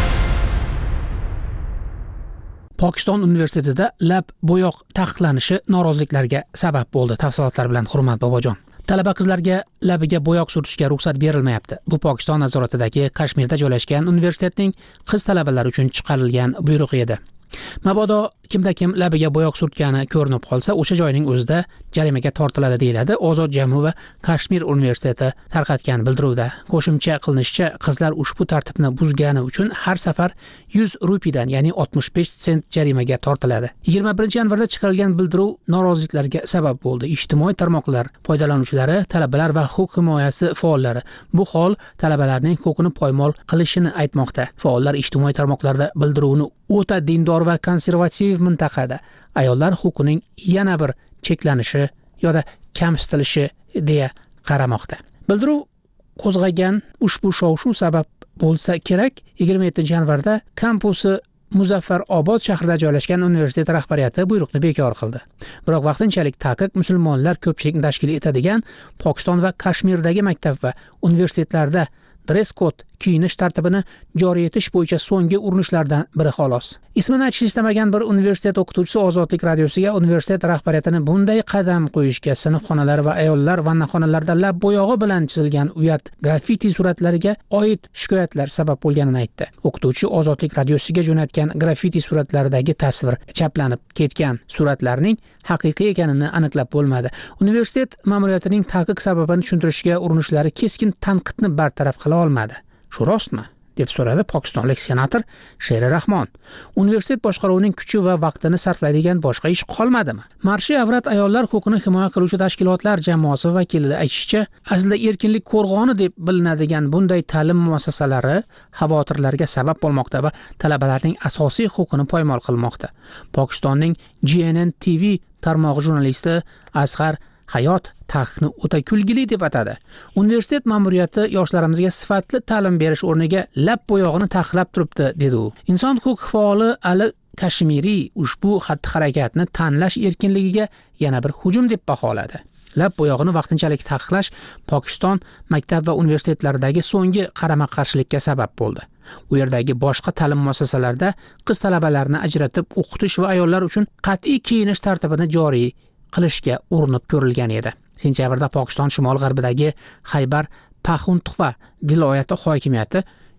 Pokiston universitetida lab bo'yoq taqiqlanishi noroziliklarga sabab bo'ldi. Tafsilotlar bilan Hurmat Bobojon. Talaba qizlarga labiga bo'yoq surtishga ruxsat berilmayapti. Bu Pokiston nazoratidagi Kashmirda joylashgan universitetning qiz talabalari uchun chiqarilgan buyruq edi. Mabodo kimda kim labiga bo'yoq surtgani ko'rinib qolsa, o'sha joyning o'zida jarimaga tortiladi deyiladi Ozod Jammu va Kashmir universiteti tarqatgan bildiruvda. Qo'shimcha qilinishicha, qizlar ushbu tartibni buzgani uchun har safar yuz rupiyadan, ya'ni oltmish besh sent jarimaga tortiladi. yigirma birinchi yanvarda chiqarilgan bildiruv noroziliklarga sabab bo'ldi. Ijtimoiy tarmoqlar foydalanuvchilari, talabalar va huquq himoyasi faollari bu hol talabalarning huquqini poymol qilishini aytmoqda. Faollar ijtimoiy tarmoqlarda bildiruvni o'ta dindor va konservativ mintaqada ayollar huquqining yana bir cheklanishi yoki kamsitilishi deya qaramoqda. Bildiruv qo'zg'agan ushbu shov-shuv sabab bo'lsa kerak, yigirma yettinchi yanvarda kampusi Muzaffarobod shahrida joylashgan universitet rahbariyati buyruqni bekor qildi. Biroq vaqtinchalik taqiq musulmonlar ko'pchilikni tashkil etadigan Pokiston va Kashmirdagi maktab va universitetlarda dress code kiyinish tartibini joriy etish bo'yicha so'nggi urinishlardan biri xolos. Ismini aytishni istamagan bir universitet o'qituvchisi Ozodlik radiosiga universitet rahbariyatini bunday qadam qo'yishga, sinfxonalar va ayollar vannaxonalarida lab bo'yog'i bilan chizilgan uyat graffiti suratlariga oid shikoyatlar sabab bo'lganini aytdi. O'qituvchi Ozodlik radiosiga jo'natgan graffiti suratlaridagi tasvir chaplanib ketgan suratlarning haqiqiy ekanini aniqlab bo'lmadi. Universitet ma'muriyatining taqiq sababini tushuntirishga urinishlari keskin tanqidni bartaraf qila olmadi. Shu rostmi? deb so'radi pokistonlik senator Sheri Rahmon. Universitet boshqaruvining kuchi va vaqtini sarflaydigan boshqa ish qolmadimi? Marshi avrat ayollar huquqini himoya qiluvchi tashkilotlar jamoasi vakilida aytishicha, aslida erkinlik qo'rg'oni deb bilinadigan bunday ta'lim muassasalari xavotirlarga sabab bo'lmoqda va talabalarning asosiy huquqini poymol qilmoqda. Pokistonning G N N T V tarmog'i jurnalisti Asghar Hayot taqiqni o'ta kulgili deb atadi. Universitet ma'muriyati yoshlarimizga sifatli ta'lim berish o'rniga lab bo'yog'ini taqiqlab turibdi, dedi u. Inson huquq faoli Ali Kashmiri ushbu xatti-harakatni tanlash erkinligiga yana bir hujum deb baholadi. Lab bo'yog'ini vaqtinchalik taqiqlash Pokiston maktab va universitetlaridagi so'nggi qarama-qarshilikka sabab bo'ldi. U yerdagi boshqa ta'lim muassasalarida qiz talabalarni ajratib o'qitish va ayollar uchun qat'iy kiyinish tartibini joriy qilishga urinib ko'rilgan edi. Sentabrda Pokiston shimol-g'arbidagi Xaybar Paxtunxva viloyati hokimiyati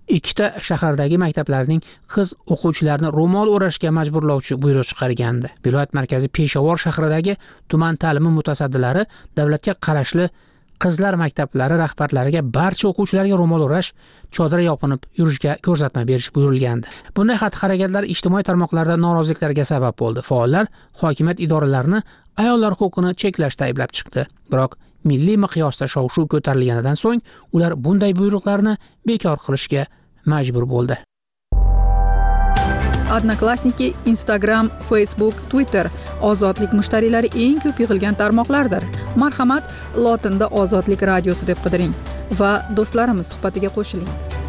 ikkita shahardagi maktablarning qiz o'quvchilarini ro'mol o'rashga majburlovchi buyruq chiqargandi. Viloyat markazi Peshawar shahridagi tuman ta'limi mutasaddilari davlatga qarashli qizlar maktablari rahbarlariga barcha o'quvchilarga ro'mol o'rash, chodir yopinib yurishga ko'rsatma berish buyurilgandi. Bunday xatti-harakatlar ijtimoiy tarmoqlarda noroziliklarga sabab bo'ldi. Faollar hokimiyat idoralarini ayollar huquqini cheklashda ayblab chiqdi. Biroq milliy miqyosda shov-shuv ko'tarilganidan so'ng ular bunday buyruqlarni bekor qilishga majbur bo'ldi. Odnoklassniki, Instagram, Facebook, Twitter ozodlik mushtariylari eng ko'p yig'ilgan tarmoqlardir. Marhamat, lotinda Ozodlik radiosi deb qidiring va do'stlarimiz suhbatiga qo'shiling.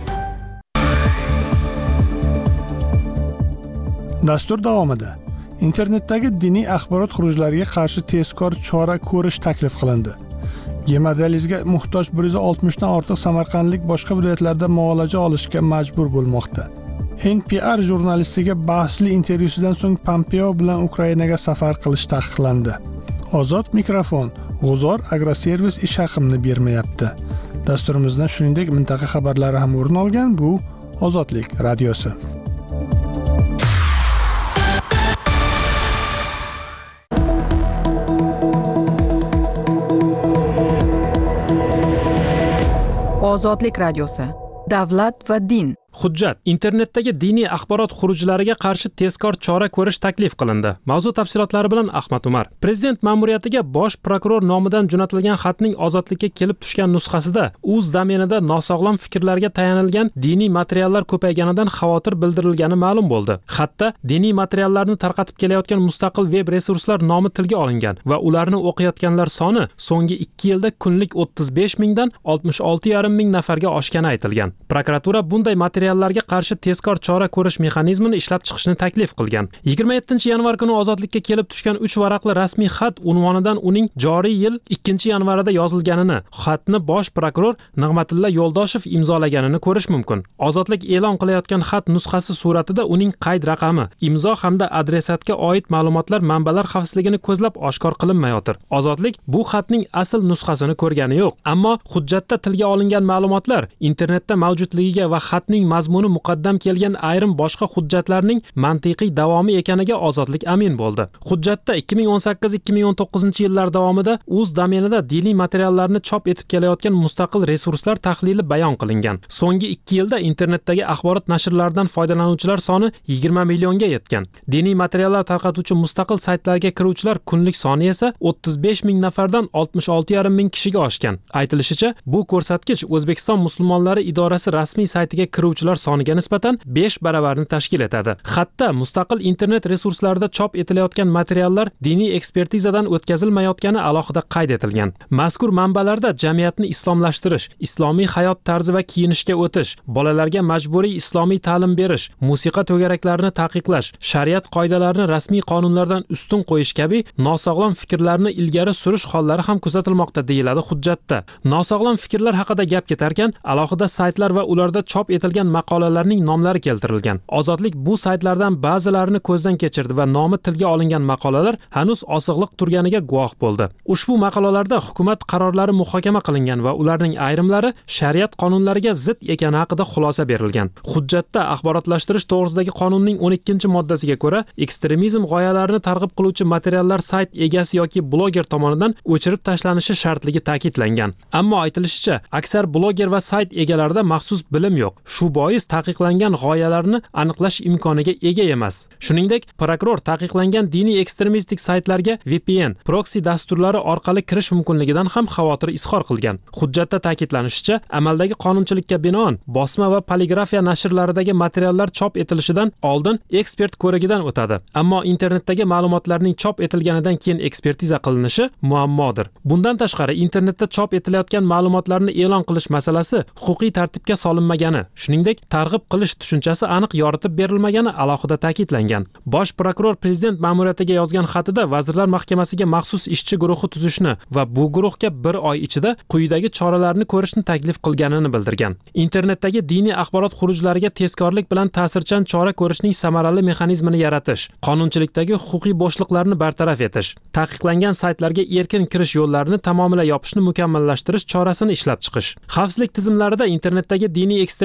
Dastur davomida internetdagi diniy axborot xurujlariga qarshi tezkor chora ko'rish taklif qilindi. Gemodializga muhtoj bir yuz oltmish dan ortiq samarqandlik boshqa viloyatlarda muolaja olishga majbur bo'lmoqda. N P R jurnalistiga bahsli intervyusidan so'ng Pompeo bilan Ukrainaga safar qilish taqiqlandi. Ozod mikrofon G'uzor agroservis ish haqimni bermayapti. Dasturimizdan shuningdek mintaqa xabarlari ham o'rin olgan. Bu Ozodlik radiosi. Ozodlik radiosi. Davlat va din. Hujjat internetdagi diniy axborot xurujlariga qarshi tezkor chora ko'rish taklif qilindi. Mavzu tafsilotlari bilan Ahmad Umar. Prezident ma'muriyatiga bosh prokuror nomidan jo'natilgan xatning ozodlikka kelib tushgan nusxasida uz domenida nosog'lom fikrlarga tayanilgan diniy materiallar ko'payganidan xavotir bildirilgani ma'lum bo'ldi. Xatda diniy materiallarni tarqatib kelayotgan mustaqil web resurslar nomi tilga olingan va ularni o'qiyotganlar soni so'nggi ikki yilda kunlik o'ttiz besh mingdan oltmish olti yarim ming nafarga oshgani aytilgan. Prokuratura bunday materiallarga qarshi tezkor chora ko'rish mexanizmini ishlab chiqishni taklif qilgan. yigirma yettinchi yanvar kuni ozodlikka kelib tushgan uch varaqli rasmiy xat unvonidan uning joriy yil ikkinchi yanvarida yozilganini, xatni bosh prokuror Nig'matilla Yo'ldoshev imzolaganini ko'rish mumkin. Ozodlik e'lon qilayotgan xat nusxasi suratida uning qayd raqami, imzo hamda adresatga oid ma'lumotlar manbalar xavfsizligini ko'zlab oshkor qilinmayotir. Ozodlik bu xatning asl nusxasini ko'rgani yo'q, ammo hujjatda tilga olingan ma'lumotlar internetda mavjudligiga va xatning mazmuni muqaddam kelgan ayrim boshqa hujjatlarning mantiqiy davomi ekaniga Ozodlik amin bo'ldi. Hujjatda ikki ming o'n sakkiz ikki ming o'n to'qqizinchi yillar davomida uz domenida diniy materiallarni chop etib kelayotgan mustaqil resurslar tahlili bayon qilingan. So'nggi ikki yilda internetdagi axborot nashrlaridan foydalanuvchilar soni yigirma millionga yetgan. Diniy materiallar tarqatuvchi mustaqil saytlarga kiruvchilar kunlik soni esa o'ttiz besh ming nafardan oltmish olti yarim ming kishiga oshgan. Aytilishicha, bu ko'rsatkich O'zbekiston musulmonlari idorasi rasmiy saytiga kiruvchilar soniga nisbatan besh baravarni tashkil etadi. Xatda mustaqil internet resurslarida chop etilayotgan materiallar diniy ekspertizadan o'tkazilmayotgani alohida qayd etilgan. Mazkur manbalarda jamiyatni islomlashtirish, islomiy hayot tarzi va kiyinishga o'tish, bolalarga majburiy islomiy ta'lim berish, musiqa to'garaklarini taqiqlash, shariat qoidalarini rasmiy qonunlardan ustun qo'yish kabi nosog'lom fikrlarni ilgari surish hollari ham kuzatilmoqda deyiladi hujjatda. Nosog'lom fikrlar haqida gap ketarkan, alohida saytlar va ularda chop etilgan maqolalarning nomlari keltirilgan. Ozodlik bu saytlardan ba'zilarini ko'zdan kechirdi va nomi tilga olingan maqolalar hanuz osig'liq turganiga guvoh bo'ldi. Ushbu maqolalarda hukumat qarorlari muhokama qilingan va ularning ayrimlari shariat qonunlariga zid ekani haqida xulosa berilgan. Hujjatda axborotlashtirish to'g'risidagi qonunning o'n ikkinchi moddasiga ko'ra, ekstremizm g'oyalarini targ'ib qiluvchi materiallar sayt egasi yoki bloger tomonidan o'chirib tashlanishi shartligi ta'kidlangan. Ammo aytilishicha, aksar bloger va sayt egalarida maxsus bilim yo'q. Shu bois taqiqlangan g'oyalarni aniqlash imkoniga ega emas. Shuningdek, prokuror taqiqlangan diniy ekstremistik saytlarga V P N, proxy dasturlari orqali kirish mumkinligidan ham xavotir izhor qilgan. Hujjatda ta'kidlanishicha, amaldagi qonunchilikka binoan bosma va poligrafiya nashrlaridagi materiallar chop etilishidan oldin ekspert ko'rigidan o'tadi. Ammo internetdagi ma'lumotlarning chop etilganidan keyin ekspertiza qilinishi muammodir. Bundan tashqari, internetda chop etilayotgan ma'lumotlarni e'lon qilish masalasi huquqiy tartibga solinmagani, shuningdek, targ'ib qilish tushunchasi aniq yoritib berilmagani alohida ta'kidlangan. Bosh prokuror prezident ma'muriyatiga yozgan xatida Vazirlar Mahkamasiga maxsus ishchi guruhi tuzishni va bu guruhga bir oy ichida quyidagi choralarni ko'rishni taklif qilganini bildirgan. Internetdagi diniy axborot xurujlariga tezkorlik bilan ta'sirchan chora ko'rishning samarali mexanizmini yaratish, qonunchilikdagi huquqiy bo'shliqlarni bartaraf etish, taqiqlangan saytlarga erkin kirish yo'llarini tamomila yopishni mukammallashtirish chorasini ishlab chiqish, xavfsizlik tizimlarida internetdagi diniy ekstremistik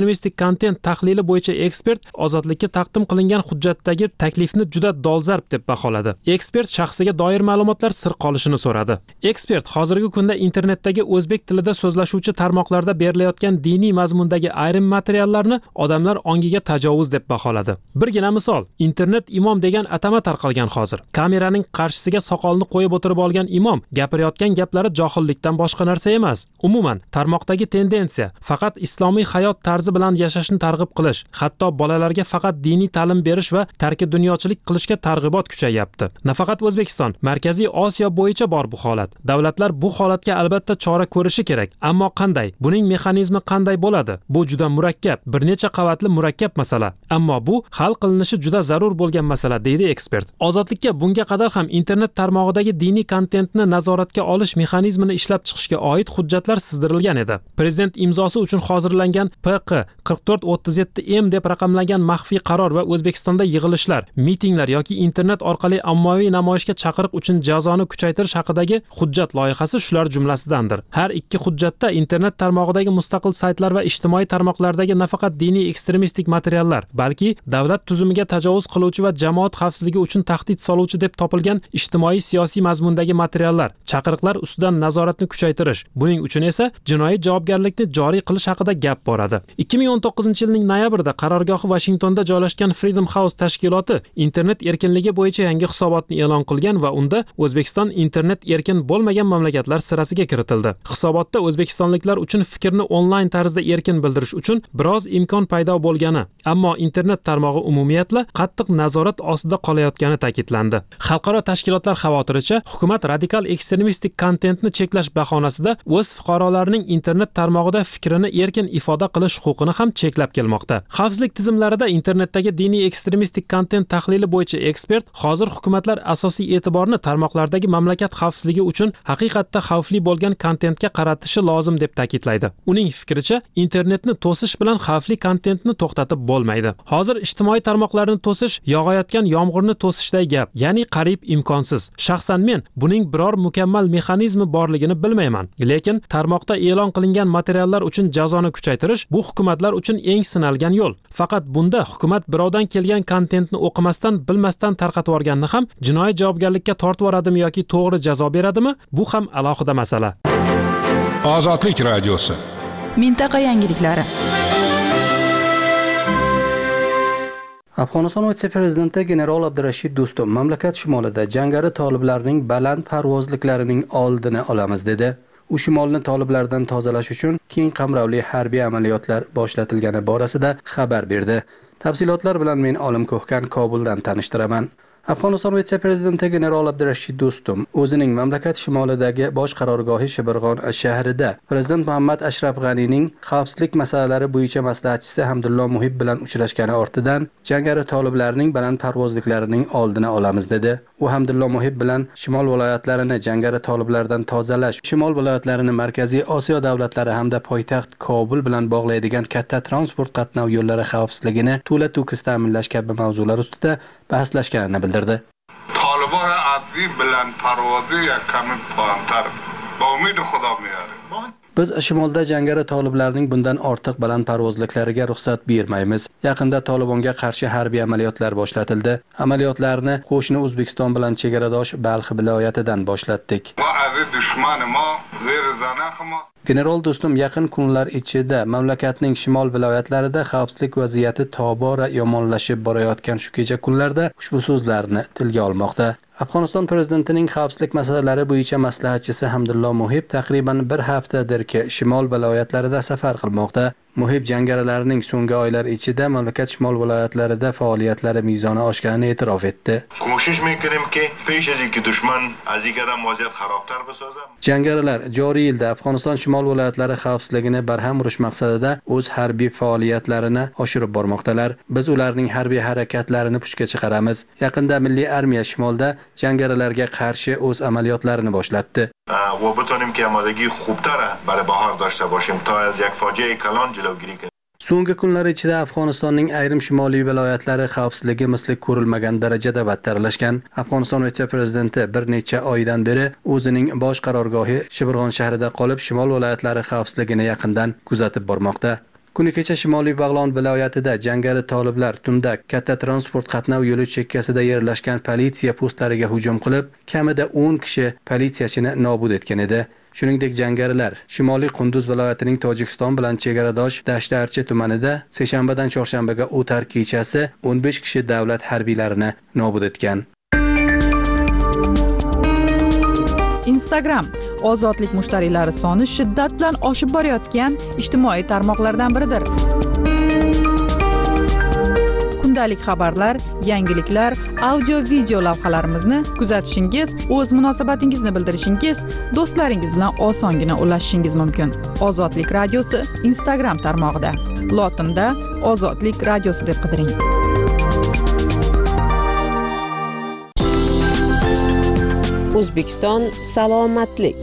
kontent tahlili bo'yicha ekspert ozodlikka taqdim qilingan hujjatdagi taklifni juda dolzarb deb baholadi. Ekspert shaxsiga doir ma'lumotlar sir qolishini so'radi. Ekspert hozirgi kunda internetdagi o'zbek tilida so'zlashuvchi tarmoqlarda berilayotgan diniy mazmundagi ayrim materiallarni odamlar ongiga tajovuz deb baholadi. Birgina misol, internet imom degan atama tarqalgan hozir. Kameraning qarshisiga soqolni qo'yib o'tirib olgan imom gapirayotgan gaplari johillikdan boshqa narsa emas. Umuman, tarmoqdagi tendensiya faqat islomiy hayot tarzi bilan yashashni targ'ib qilish, hatto bolalarga faqat diniy ta'lim berish va tarki dunyochilik qilishga targ'ibot kuchayapti. Nafaqat O'zbekiston, Markaziy Osiyo bo'yicha bor bu holat. Davlatlar bu holatga albatta chora ko'rishi kerak. Ammo qanday? Buning mexanizmi qanday bo'ladi? Bu juda murakkab, bir necha qavatli murakkab masala. Ammo bu hal qilinishi juda zarur bo'lgan masala, deydi ekspert. Ozodlikka bunga qadar ham internet tarmog'idagi diniy kontentni nazoratga olish mexanizmini ishlab chiqishga oid hujjatlar sizdirilgan edi. Prezident imzosi uchun hozirlangan P Q qirq to'rt o'ttiz yetti M deb raqamlangan maxfiy qaror va O'zbekistonda yig'ilishlar, mitinglar yoki internet orqali ommaviy namoyishga chaqiriq uchun jazoni kuchaytirish haqidagi hujjat loyihasi shular jumlasidandir. Har ikki hujjatda internet tarmog'idagi mustaqil saytlar va ijtimoiy tarmoqlardagi nafaqat diniy ekstremistik materiallar, balki davlat tuzumiga tajovuz qiluvchi va jamoat xavfsizligi uchun tahdid soluvchi deb topilgan ijtimoiy siyosiy mazmundagi materiallar, chaqiriqlar ustidan nazoratni kuchaytirish, buning uchun esa jinoiy javobgarlikni joriy qilish haqida gap boradi. ikki ming o'n to'qqizinchi yilning noyabrida qarorgohi Washingtonda joylashgan Freedom House tashkiloti internet erkinligi bo'yicha yangi hisobotni e'lon qilgan va unda O'zbekiston internet erkin bo'lmagan mamlakatlar sirasiga kiritildi. Hisobotda o'zbekistonliklar uchun fikrni onlayn tarzda erkin bildirish uchun biroz imkon paydo bo'lgani, ammo internet tarmog'i umumiyatla qattiq nazorat ostida qolayotgani ta'kidlandi. Xalqaro tashkilotlar xavotiricha, hukumat radikal ekstremistik kontentni cheklash bahonasida o'z fuqarolarining internet tarmog'ida fikrini erkin ifoda qilish huquqini ham cheklab kelmoqda. Xavfsizlik tizimlarida internetdagi diniy ekstremistik kontent tahlili bo'yicha ekspert hozir hukumatlar asosiy e'tiborni tarmoqlardagi mamlakat xavfsizligi uchun haqiqatda xavfli bo'lgan kontentga qaratishi lozim deb ta'kidlaydi. Uning fikricha, internetni to'sish bilan xavfli kontentni to'xtatib bo'lmaydi. Hozir ijtimoiy tarmoqlarni to'sish yog'ayotgan yomg'irni to'sishday gap, ya'ni qariyb imkonsiz. Shaxsan men buning biror mukammal mexanizmi borligini bilmayman, lekin tarmoqda e'lon qilingan materiallar uchun jazoni kuchaytirish bu hukumatlar uchun eng sinalgan yo'l. Faqat bunda hukumat birovdan kelgan kontentni o'qimasdan, bilmasdan tarqatib yuborganni ham jinoiy javobgarlikka tortib yuboradimi yoki to'g'ri jazo beradimi? Bu ham alohida masala. Ozodlik radiosi. Mintaqa yangiliklari. Afg'oniston vitse-prezidenti general Abdurashid Do'stum mamlakat shimolida jangari toliblarning baland parvozliklarining oldini olamiz dedi. U shimolni toliblardan tozalash uchun keng qamrovli harbiy amaliyotlar boshlatilgani borasida xabar berdi. Tafsilotlar bilan men Olim Ko'hkan Kobuldan tanishtiraman. Afg'oniston vitse-prezidenti general Abdurashid Do'stum o'zining mamlakat shimolidagi bosh qarorgohi Shibirg'on shahrida prezident Muhammad Ashraf G'anining xavfsizlik masalalari bo'yicha maslahatchisi Hamdullo Muhib bilan uchrashgani ortidan jangari toliblarning baland parvozliklarining oldini olamiz dedi. U Hamdullo Muhib bilan shimol viloyatlarini jangari toliblardan tozalash, shimol viloyatlarini Markaziy Osiyo davlatlari hamda poytaxt Kobul bilan bog'laydigan katta transport qatnov yo'llari xavfsizligini to'la-to'kis ta'minlash kabi mavzular ustida bahslashganini bildirdi. Tolibon adli bilan parvozi yakami poyantar. Ba umid Xudo meyari. Biz shimolda jangari toliblarning bundan ortiq baland parvozliklariga ruxsat bermaymiz. Yaqinda Tolibonga qarshi harbiy amaliyotlar boshlatildi. Amaliyotlarni qo'shni O'zbekiston bilan chegaradosh Balx viloyatidan boshlatdik. General Do'stum yaqin kunlar ichida mamlakatning shimol viloyatlarida xavfsizlik vaziyati tobora yomonlashib borayotgan shu kecha kunlarda ushbu so'zlarni tilga olmoqda. Afg'oniston prezidentining xavfsizlik masalalari bo'yicha maslahatchisi Hamdullo Muhib taqriban bir haftadirki shimol viloyatlarida safar qilmoqda. Muhib jangarilarning so'nggi oylar ichida mamlakat shimol viloyatlarida faoliyatlari mezoni oshganini e'tirof etdi. Ko'shish mumkinki, pesh az ikki dushman az ikkidan vaziyat xarobtar bo'lsa, jangarilar joriy yilda Afg'oniston shimol viloyatlari xavfsizligini barham urish maqsadida o'z harbiy faoliyatlarini oshirib bormoqdalar. Biz ularning harbiy harakatlarini puchga chiqaramiz. Yaqinda Milliy armiya shimolda jangarilarga qarshi o'z amaliyotlarini boshlatdi. و بتونیم که آمادگی خوبتر برای بهار داشته باشیم تا از یک فاجعه کلان جلوگیری کنیم. So'nggi kunlar ichida Afg'onistonning ayrim shimoliy viloyatlari xavfsizligi misli ko'rilmagan darajada battarlashgan. Afg'oniston vitse-prezidenti bir necha oydan beri o'zining bosh qarorgohi Shibirg'on shahrida qolib, shimol viloyatlari xavfsizligini yaqindan kuzatib bormoqda. Kuni kecha Shimoliy Bag'lon viloyatida jangari toliblar tunda katta transport qatnov yo'li chekkasida yerlashgan politsiya postlariga hujum qilib, kamida o'n kishi politsiyachini nobud etgan edi. Shuningdek, jangarilar Shimoliy Qunduz viloyatining Tojikiston bilan chegaradosh Dashtarchi tumanida seshanbadan chorshanbaga o'tar kechasi o'n besh kishi davlat harbiylarini nobud etgan. Instagram ozodlik mushtariylari soni shiddat bilan oshib borayotgan ijtimoiy tarmoqlardan biridir. Kundalik xabarlar, yangiliklar, audio-video lavhalarimizni kuzatishingiz, o'z munosabatingizni bildirishingiz, do'stlaringiz bilan osongina ulashishingiz mumkin. Ozodlik radiosi Instagram tarmog'ida. Lotinda Ozodlik radiosi deb qidiring. O'zbekiston salomatlik.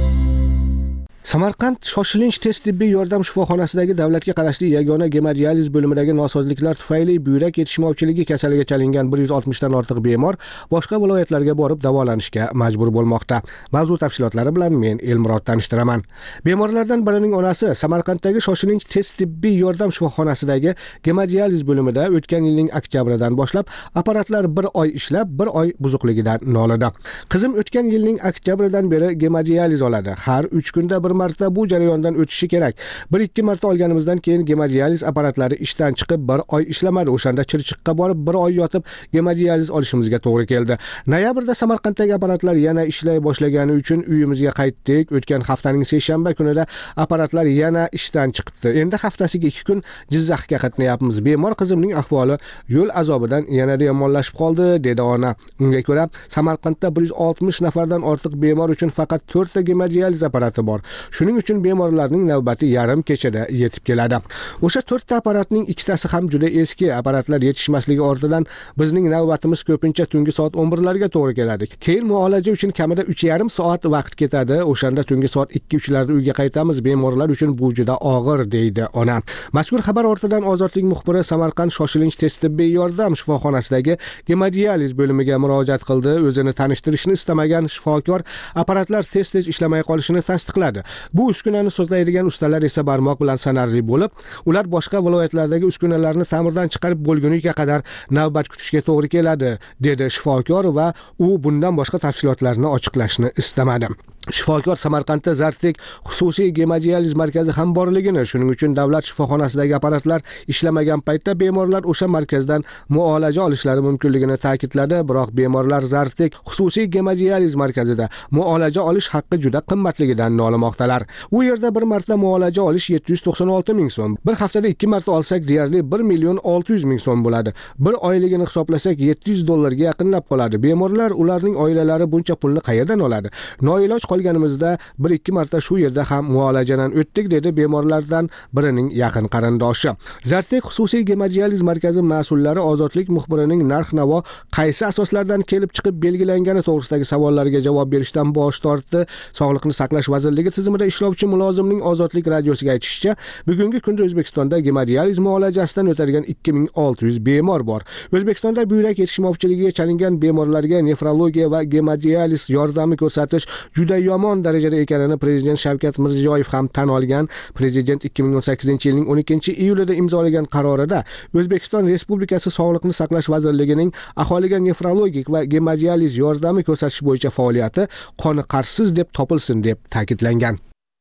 Samarqand shoshilinch tez tibbiy yordam shifoxonasidagi davlatga qarashli yagona gemodializ bo'limidagi nosozliklar tufayli buyrak yetishmovchiligi kasaliga chalingan bir yuz oltmishdan ortiq bemor boshqa viloyatlarga borib davolanishga majbur bo'lmoqda. Mavzu tafsilotlari bilan men Elmurod tanishtiraman. Bemorlardan birining onasi Samarqanddagi shoshilinch tez tibbiy yordam shifoxonasidagi gemodializ bo'limida o'tgan yilning oktyabridan boshlab apparatlar bir oy ishlab, bir oy buzuqligidan nolidi. Qizim o'tgan yilning oktyabridan beri gemodializ oladi. Har uch kunda bir marta bu jarayondan o'tishi kerak. bir ikki marta olganimizdan keyin gemodializ apparatlari ishdan chiqib bir oy ishlamadi. O'shanda Chirchiqqa borib bir oy yotib gemodializ olishimizga to'g'ri keldi. Noyabrda Samarqanddagi apparatlar yana ishlay boshlagani uchun uyimizga qaytdik. O'tgan haftaning seshanba kunida apparatlar yana ishdan chiqibdi. Endi haftasiga ikki kun Jizzaxga qatnayapmiz. Bemor qizimning ahvoli yo'l azobidan yanada yomonlashib qoldi, dedi ona. Unga ko'ra, Samarqandda bir yuz oltmish nafardan ortiq bemor uchun faqat to'rtta gemodializ apparati bor. Shuning uchun bemorlarning navbati yarim kechada yetib keladi. O'sha to'rtta apparatning ikkitasi ham juda eski. Apparatlar yetishmasligi ortidan bizning navbatimiz ko'pincha tungi soat o'n birlarga to'g'ri keladi. Keyin muolaja uchun kamida uch yarim soat vaqt ketadi. O'shanda tungi soat ikki uchlarda uyga qaytamiz. Bemorlar uchun bu juda og'ir, deydi ona. Mazkur xabar ortidan Ozodlik muxbiri Samarqand shoshilinch tez tibbiy yordam shifoxonasidagi gemodializ bo'limiga murojaat qildi. O'zini tanishtirishni istamagan shifokor apparatlar tez-tez ishlamay qolishini tasdiqladi. Bu uskunani sozlaydigan ustalar esa barmoq bilan sanarli bo'lib, ular boshqa viloyatlardagi uskunalarni ta'mirdan chiqarib bo'lguniga qadar navbat kutishga to'g'ri keladi, dedi shifokor va u bundan boshqa tafsilotlarni ochiqlashni istamadi. Shifokor Samarqandda Zartek xususiy gemodializ markazi ham borligini, shuning uchun davlat shifoxonasidagi apparatlar ishlamagan paytda bemorlar o'sha markazdan muolaja olishlari mumkinligini ta'kidladi. Biroq bemorlar Zartek xususiy gemodializ markazida muolaja olish haqqi juda qimmatligidan nolimoqdalar. U yerda bir marta muolaja olish yetti yuz to'qson olti ming so'm. Bir haftada ikki marta olsak deyarli bir million olti yuz ming so'm bo'ladi. Bir oyligini hisoblasak yetti yuz dollarga yaqinlab qoladi. Bemorlar, ularning oilalari buncha pulni qayerdan oladi? Noiloj qolganimizda bir ikki marta shu yerda ham muolajadan o'tdik, dedi bemorlardan birining yaqin qarindoshi. Zartek xususiy gemodializ markazi mas'ullari Ozodlik muxbirining narx-navo qaysi asoslardan kelib chiqib belgilangani to'g'risidagi savollarga javob berishdan bosh tortdi. Sog'liqni saqlash vazirligi tizimida ishlovchi mulozimning Ozodlik radiosiga aytishicha, bugungi kunda O'zbekistonda gemodializ muolajasidan o'tadigan ikki ming olti yuz bemor bor. O'zbekistonda buyrak yetishmovchiligiga chalingan bemorlarga nefrologiya va gemodializ yordami ko'rsatish juda yomon darajada ekanini Prezident Shavkat Mirziyoyev ham tan olgan. Prezident ikki ming o'n sakkizinchi yilning o'n ikkinchi iyulida imzolagan qarorida O'zbekiston Respublikasi Sog'liqni saqlash vazirligining aholiga nefrologik va gemodializ yordami ko'rsatish bo'yicha faoliyati qoniqarsiz deb topilsin deb ta'kidlangan.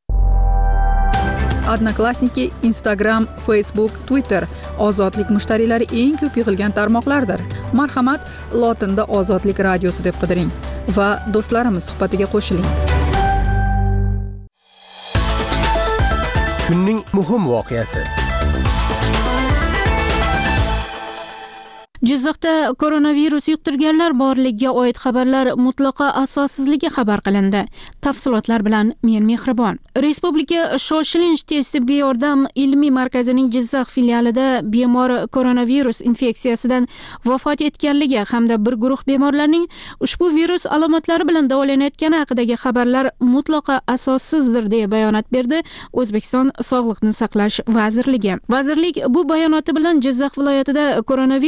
Odnoklassniki, Instagram, Facebook, Twitter ozodlik mushtariylari eng ko'p yig'ilgan tarmoqlardir. Marhamat, lotinda Ozodlik radiosi deb qidiring va do'stlarimiz suhbatiga qo'shiling. Kunning muhim voqeasi. Jizzaxda koronavirus yuqtirganlar borligiga oid xabarlar mutlaqo asossizligi xabar qilindi. Tafsilotlar bilan men Mehribon. Respublika shoshilinch tez tibbiy yordam ilmiy markazining Jizzax filialida bemor koronavirus infeksiyasidan vafot etganligi hamda bir guruh bemorlarning ushbu virus alomatlari bilan davolanayotgani haqidagi xabarlar mutlaqo asossizdir deya bayonot berdi O'zbekiston Sog'liqni saqlash vazirligi. Vazirlik bu bayonoti bilan Jizzax viloyatida koronavirus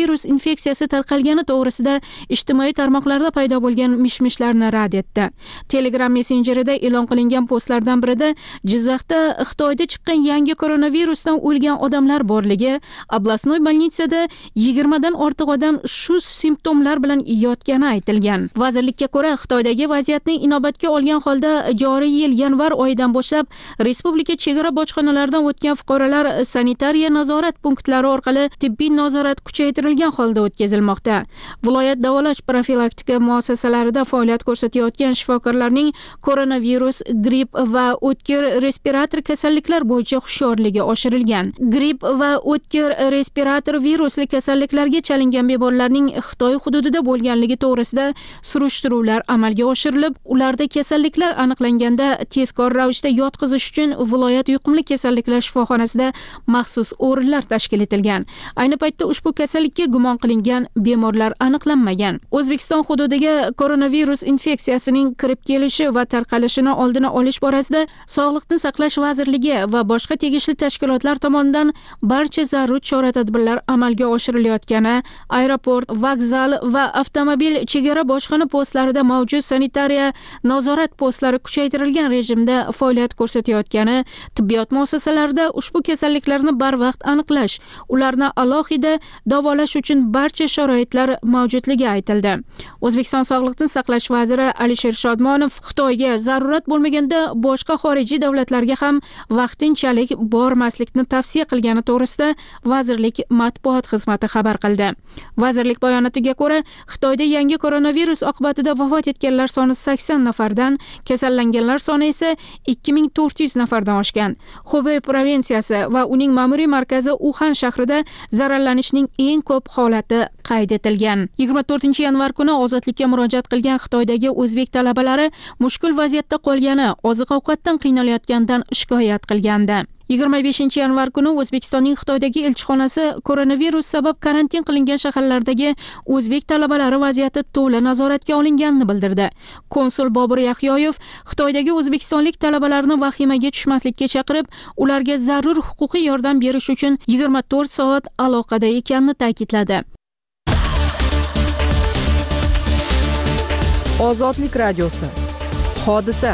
infeksiyasi tarqalgani to'g'risida ijtimoiy tarmoqlarda paydo bo'lgan mish-mishlarni rad etdi. Telegram messenjerida e'lon qilingan postlardan birida Jizzaxda Xitoyda chiqqan yangi koronavirusdan o'lgan odamlar borligi, oblastnoy bolnitsada yigirma dan ortiq odam shu simptomlar bilan yotgani aytilgan. Vazirlikka ko'ra, Xitoydagi vaziyatni inobatga olgan holda joriy yil yanvar oyidan boshlab respublika chegara bojxonalaridan o'tgan fuqarolar sanitariya nazorat punktlari orqali tibbiy nazorat kuchaytirilgan holda o'tkazilmoqda. Viloyat davolash profilaktika muassasalarida faoliyat ko'rsatayotgan shifokorlarning koronavirus, gripp va o'tkir respirator kasalliklar bo'yicha hushyorligi oshirilgan. Gripp va o'tkir respirator virusli kasalliklarga chalingan bemorlarning Xitoy hududida bo'lganligi to'g'risida surishtiruvlar amalga oshirilib, ularda kasalliklar aniqlanganda tezkor ravishda yotqizish uchun viloyat yuqumli kasalliklar shifoxonasida maxsus o'rinlar tashkil etilgan. Ayni paytda ushbu kasallikka gumon qilingan bemorlar aniqlanmagan. O'zbekiston hududiga koronavirus infeksiyasining kirib kelishi va tarqalishini oldini olish borasida Sog'liqni saqlash vazirligi va boshqa tegishli tashkilotlar tomonidan barcha zarur chora-tadbirlar amalga oshirilayotgani, aeroport, vokzal va avtomobil chegara bojxona postlarida mavjud sanitariya nazorat postlari kuchaytirilgan rejimda faoliyat ko'rsatayotgani, tibbiyot muassasalarida ushbu kasalliklarni barvaqt aniqlash, ularni alohida davolash uchun barcha sharoitlar mavjudligi aytildi. O'zbekiston Sog'liqni saqlash vaziri Alisher Shodmonov Xitoyga zarurat bo'lmaganda boshqa xorijiy davlatlarga ham vaqtinchalik bormaslikni tavsiya qilgani to'g'risida vazirlik matbuot xizmati xabar qildi. Vazirlik bayonotiga ko'ra, Xitoyda yangi koronavirus oqibatida vafot etganlar soni sakson nafardan, kasallanganlar soni esa ikki ming to'rt yuz nafardan oshgan. Xubey provinsiyasi va uning ma'muriy markazi Uxan shahrida zararlanishning eng ko'p holati qayd etilgan. yigirma to'rtinchi yanvar kuni ozodlikka murojaat qilgan Xitoydagi o'zbek talabalari mushkul vaziyatda qolgani, oziq-ovqatdan qiynalayotganidan shikoyat qilgandi. yigirma beshinchi yanvar kuni O'zbekistonning Xitoydagi elchixonasi koronavirus sabab karantin qilingan shaharlardagi o'zbek talabalari vaziyati to'la nazoratga olinganini bildirdi. Konsul Bobur Yahyoyev Xitoydagi o'zbekistonlik talabalarni vahimaga tushmaslikka chaqirib, ularga zarur huquqiy yordam berish uchun yigirma to'rt soat aloqada ekanini ta'kidladi. Ozodlik radiosi. Hodisa.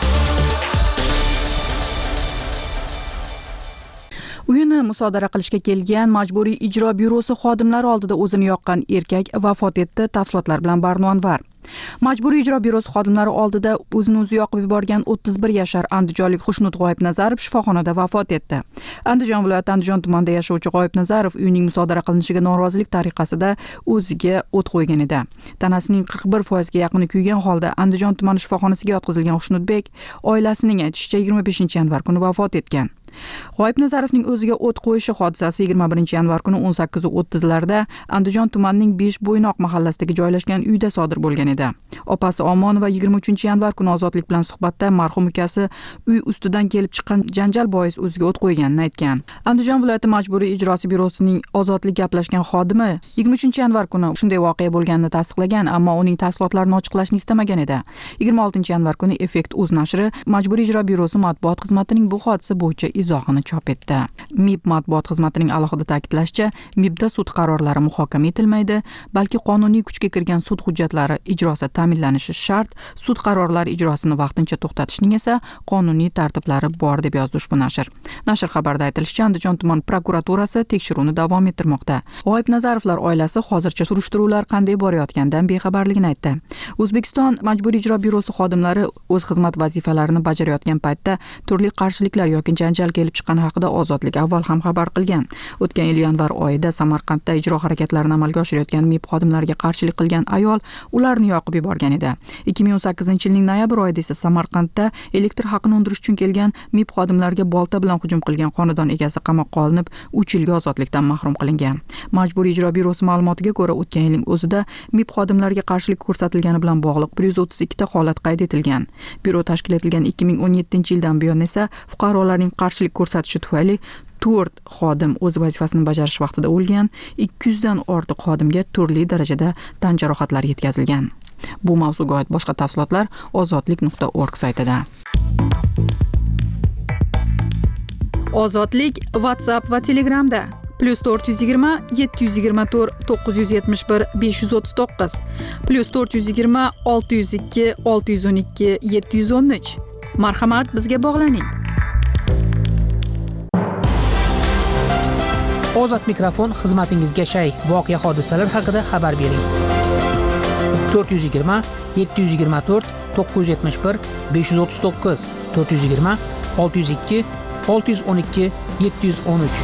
Uyini musodara qilishga kelgan Majburiy ijro byurosi xodimlari oldida o'zini yoqqan erkak vafot etdi. Tafsilotlar bilan Barno Anvar. Majburiy ijro byurosi xodimlari oldida o'zini o'zi yoqib yuborgan o'ttiz bir yashar andijonlik Xushnud G'oyibnazarov shifoxonada vafot etdi. Andijon viloyati Andijon tumanida yashovchi G'oyibnazarov uyning musodara qilinishiga norozilik tariqasida o'ziga o't qo'ygan edi. Tanasining qirq bir foizga yaqini kuygan holda Andijon tumani shifoxonasiga yotqizilgan Xushnudbek oilasining aytishicha yigirma beshinchi yanvar kuni vafot etgan. G'oyibnazarovning o'ziga o't qo'yishi hodisasi yigirma birinchi yanvar kuni o'n sakkiz o'ttizlarda Andijon tumanining besh Bo'ynoq mahallasidagi joylashgan uyda sodir bo'lgan edi. Opasi Omonova yigirma uchinchi yanvar kuni Ozodlik bilan suhbatda marhum ukasi uy ustidan kelib chiqqan janjal bois o'ziga o't qo'yganini aytgan. Andijon viloyati Majburiy ijrosi byurosining Ozodlik gaplashgan xodimi yigirma uchinchi yanvar kuni shunday voqea bo'lganini tasdiqlagan, ammo uning tafsilotlarini ochiqlashni istamagan edi. yigirma oltinchi yanvar kuni Effekt o'z nashri Majburiy ijro byurosi matbuot xizmatining bu hodisa bo'yicha izohini chop etdi. M I B matbuot xizmatining alohida ta'kidlashicha, M I Bda sud qarorlari muhokama etilmaydi, balki qonuniy kuchga kirgan sud hujjatlari ijrosi ta'minlanishi shart, sud qarorlari ijrosini vaqtincha to'xtatishning esa qonuniy tartiblari bor deb yozdi ushbu nashr. Nashr xabarida aytilishicha, Andijon tuman prokuraturasi tekshiruvni davom ettirmoqda. G'oyibnazarovlar oilasi hozircha surishtiruvlar qanday borayotganidan bexabarligini aytdi. O'zbekiston Majburiy ijro byurosi xodimlari o'z xizmat vazifalarini bajarayotgan paytda turli qarshiliklar yoki janjal kelib chiqqani haqida Ozodlik avval ham xabar qilgan. O'tgan yil yanvar oyida Samarqandda ijro harakatlarini amalga oshirayotgan M I B xodimlariga qarshilik qilgan ayol ularni yoqib yuborgan edi. ikki ming o'n sakkizinchi yilning noyabr oyida esa Samarqandda elektr haqini undirish uchun kelgan M I B xodimlariga bolta bilan hujum qilgan xonadon egasi qamoqqa olinib, uch yilga ozodlikdan mahrum qilingan. Majburiy ijro byurosi ma'lumotiga ko'ra, o'tgan yilning o'zida M I B xodimlariga qarshilik ko'rsatilgani bilan bog'liq bir yuz o'ttiz ikkita holat qayd etilgan. Byuro tashkil etilgan ikki ming o'n yettinchi yildan buyon esa fuqarolarning qarshilik ko'rsatishi tufayli to'rt xodim o'z vazifasini bajarish vaqtida o'lgan, ikki yuz dan ortiq xodimga turli darajada tan jarohatlari yetkazilgan. Bu mavzuga oid boshqa tafsilotlar ozodlik nuqta org saytida. Ozodlik WhatsApp va Telegramda. plus to'rt yuz yigirma yetti yuz yigirma to'rt to'qqiz yuz yetmish bir besh yuz o'ttiz to'qqiz plus to'rt yuz yigirma olti yuz ikki olti yuz o'n ikki yetti yuz o'n uch. Marhamat, bizga bog'laning. Ozod mikrofon xizmatingizga shay. Voqea hodisalar haqida xabar bering. to'rt yuz yigirma yetti yuz yigirma to'rt to'qqiz yuz yetmish bir besh yuz o'ttiz to'qqiz to'rt yuz yigirma olti yuz ikki olti yuz o'n ikki yetti yuz o'n uch.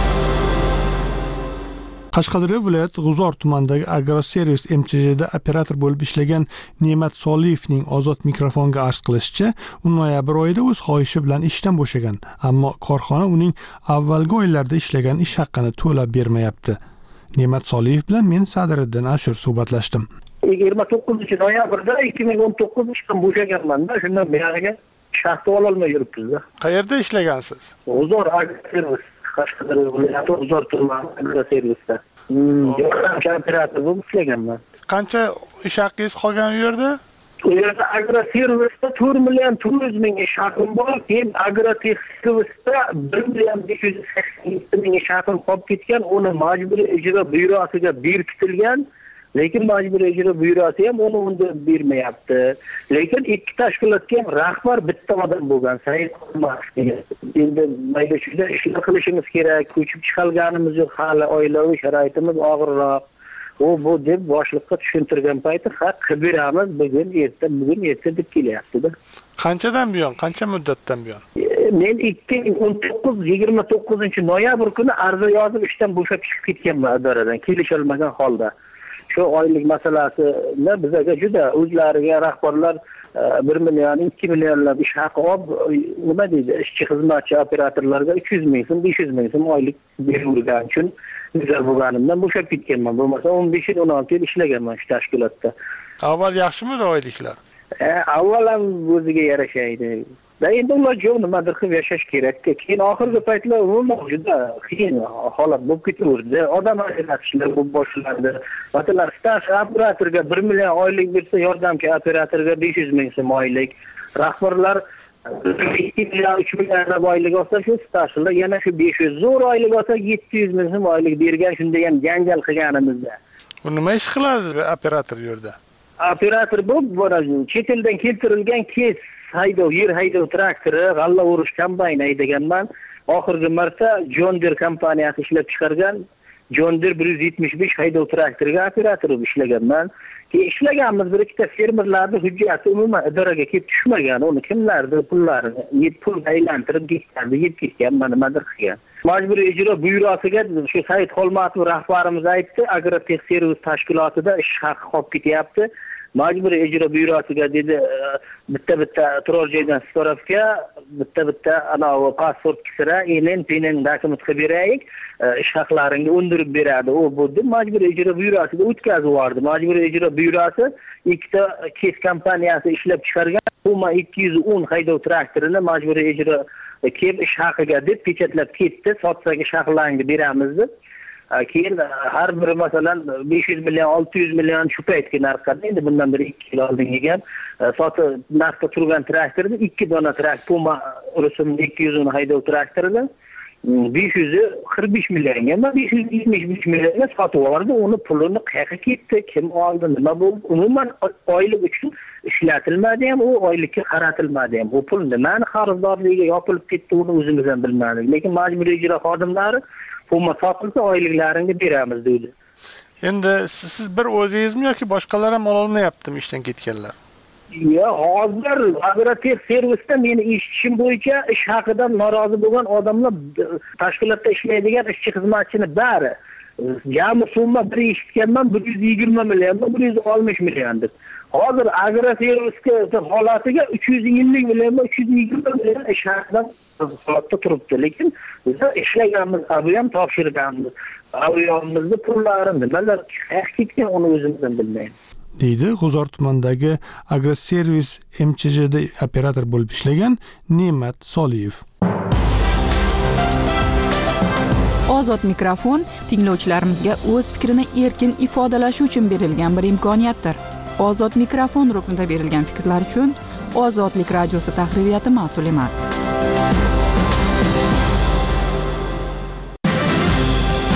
Qashqadaryo viloyati G'uzor tumanidagi Agroservis M Ch J'da operator bo'lib ishlagan Ne'mat Soliyevning Ozod mikrofonga arz qilishicha, u noyabr oyida o'z xohishi bilan ishdan bo'shagan, ammo korxona uning avvalgi oylarda ishlagan ish haqqini to'lab bermayapti. Ne'mat Soliyev bilan men Sadiriddin Ashur suhbatlashdim. yigirma to'qqizinchi noyabrda ikki ming o'n to'qqiz ishdan bo'shaganman-da, shundan beri shaxta ola olmay yuribmiz-da. Qayerda ishlagansiz? G'uzor Agroservis, Qashqadaryo viloyati G'uzor tumani Agroservisda. Yordamchi operator bo'lib ishlaganman. Qancha ish haqqingiz qolgan u yerda? U yerda Agroservisda to'rt million to'rt yuz ming ish haqqim bor, keyin Agrotexservisda bir million besh yuz sakson yetti ming ish haqqim qolib ketgan, uni majburiy ijro byurosiga berkitilgan. Lekin majburiy ijro byurosi ham uni unda bermayapti. Lekin ikki tashkilotga ham rahbar bitta odam bo'lgan, Said Qurmatov degan. Endi mayda shunda ishlar qilishimiz kerak, ko'chib chiqalganimiz yo'q, hali oilaviy sharoitimiz og'irroq. U bu deb boshliqqa tushuntirgan payti, ha, qilib beramiz, bugun erta, bugun erta deb kelyapti-da. Qanchadan buyon, qancha muddatdan buyon? Men ikki ming o'n to'qqiz yigirma to'qqizinchi noyabr kuni arza yozib ishdan bo'shab chiqib ketganman idoradan, kelisholmagan holda. Shu oylik masalasini bizga juda o'zlariga rahbarlar bir million ikki millionlab ish haqi olib, nima deydi, ishchi xizmatchi operatorlarga uch yuz ming so'm besh yuz ming so'm oylik bergan uchun güzel bo'lganimdan bo'shab ketganman. Bo'lmasa o'n besh yil o'n olti yil ishlaganman shu tashkilotda. Avval yaxshimi oyliklar? E, avval ham o'ziga yarashaydi. Da endi ular yo'q, nimadir qilib yashash kerak. Keyin oxirgi paytlar umuman juda qiyin holat bo'lib ketaverdi. Odam ajratishlar bo'lib boshlandi. Masalan, staj operatorga bir million oylik bersa, yordamchi operatorga besh yuz ming so'm oylik. Rahbarlar ikki million uch million oylik olsa, shu stajlar yana shu besh yuz zo'r oylik olsa, yetti yuz ming so'm oylik bergan, shunda ham janjal qilganimizda. U nima ish qiladi operator yerda? Operator bo'lib, chet eldan keltirilgan kes haydov, yer haydov traktori, g'alla o'rish kombayni haydaganman. Oxirgi marta John Deere kompaniyasi ishlab chiqargan John Deere bir yuz yetmish besh haydov traktoriga operator bo'lib ishlaganman. Keyin ishlaganmiz, bir ikkita fermerlarning hujjati umuman idoraga kelib tushmagan. Uni kimlardir pullarini yeb pul aylantirib ketgan, yeb ketgan, nimadir qilgan. Majburiy ijro byurosiga shu Said Xolmatov rahbarimiz aytdi, Agrotexservis tashkilotida ish haqi qolib ketyapti. Majburiy ijro byurosiga dedi, bitta-bitta turar joydan spravka, bitta-bitta anavi pasport kisira, enen, penen dokument qilib beraylik, ish haqlaringni undirib beradi. U bu deb majburiy ijro byurosiga o'tkazib yubordi. Majburiy ijro byurosi ikkita kes kompaniyasi ishlab chiqargan Puma ikki yuz o'n haydov traktorini majburiy ijro kelib ish haqiga deb pechatlab ketdi. Sotsak ish haqlaringni beramiz deb. Keyin har biri masalan besh yuz million olti yuz million shu paytga narxda, endi bundan bir ikki yil oldin kelgan sotib narxda turgan traktorda ikki dona traktor Puma rusumli ikki yuz o'n haydov traktorida besh yuz qirq besh millionga, men besh yuz yetmish besh millionga sotib yubordi. Uni pulini qayerga ketdi, kim oldi, nima bo'ldi? Umuman oylik uchun ishlatilmadi ham, u oylikka qaratilmadi ham. Bu pul nimani qarzdorligiga yopilib ketdi, uni o'zimiz ham bilmadik. Lekin majburiy ijro xodimlari Puma sotilsa oyliklarini beramiz dedi. Endi siz bir o'zingizmi yoki boshqalar ham ola olmayaptimi ishdan ketganlar? Ya, hozir Agrotexservisda meni eshitishim bo'yicha ish haqidan norozi bo'lgan odamlar tashkilotda ishlaydigan ishchi xizmatchini bari jami summa bir eshitganman bir yuz yigirma million, bir yuz oltmish million deb. Hozir Agroservisga holatiga uch yuz ellik million, uch yuz yigirma million ish haqidan holatda turibdi. Lekin biz ishlaganmiz, bu ham topshirganmiz. Aviyomizda pullari nimalar qayerga ketgan, uni o'zimiz ham bilmaymiz. deydi G'uzor tumanidagi Agroservis M Ch J'da operator bo'lib ishlagan Ne'mat Soliyev. Ozod mikrofon tinglovchilarimizga o'z fikrini erkin ifodalashi uchun berilgan bir imkoniyatdir. Ozod mikrofon ruknida berilgan fikrlar uchun Ozodlik radiosi tahririyati mas'ul emas.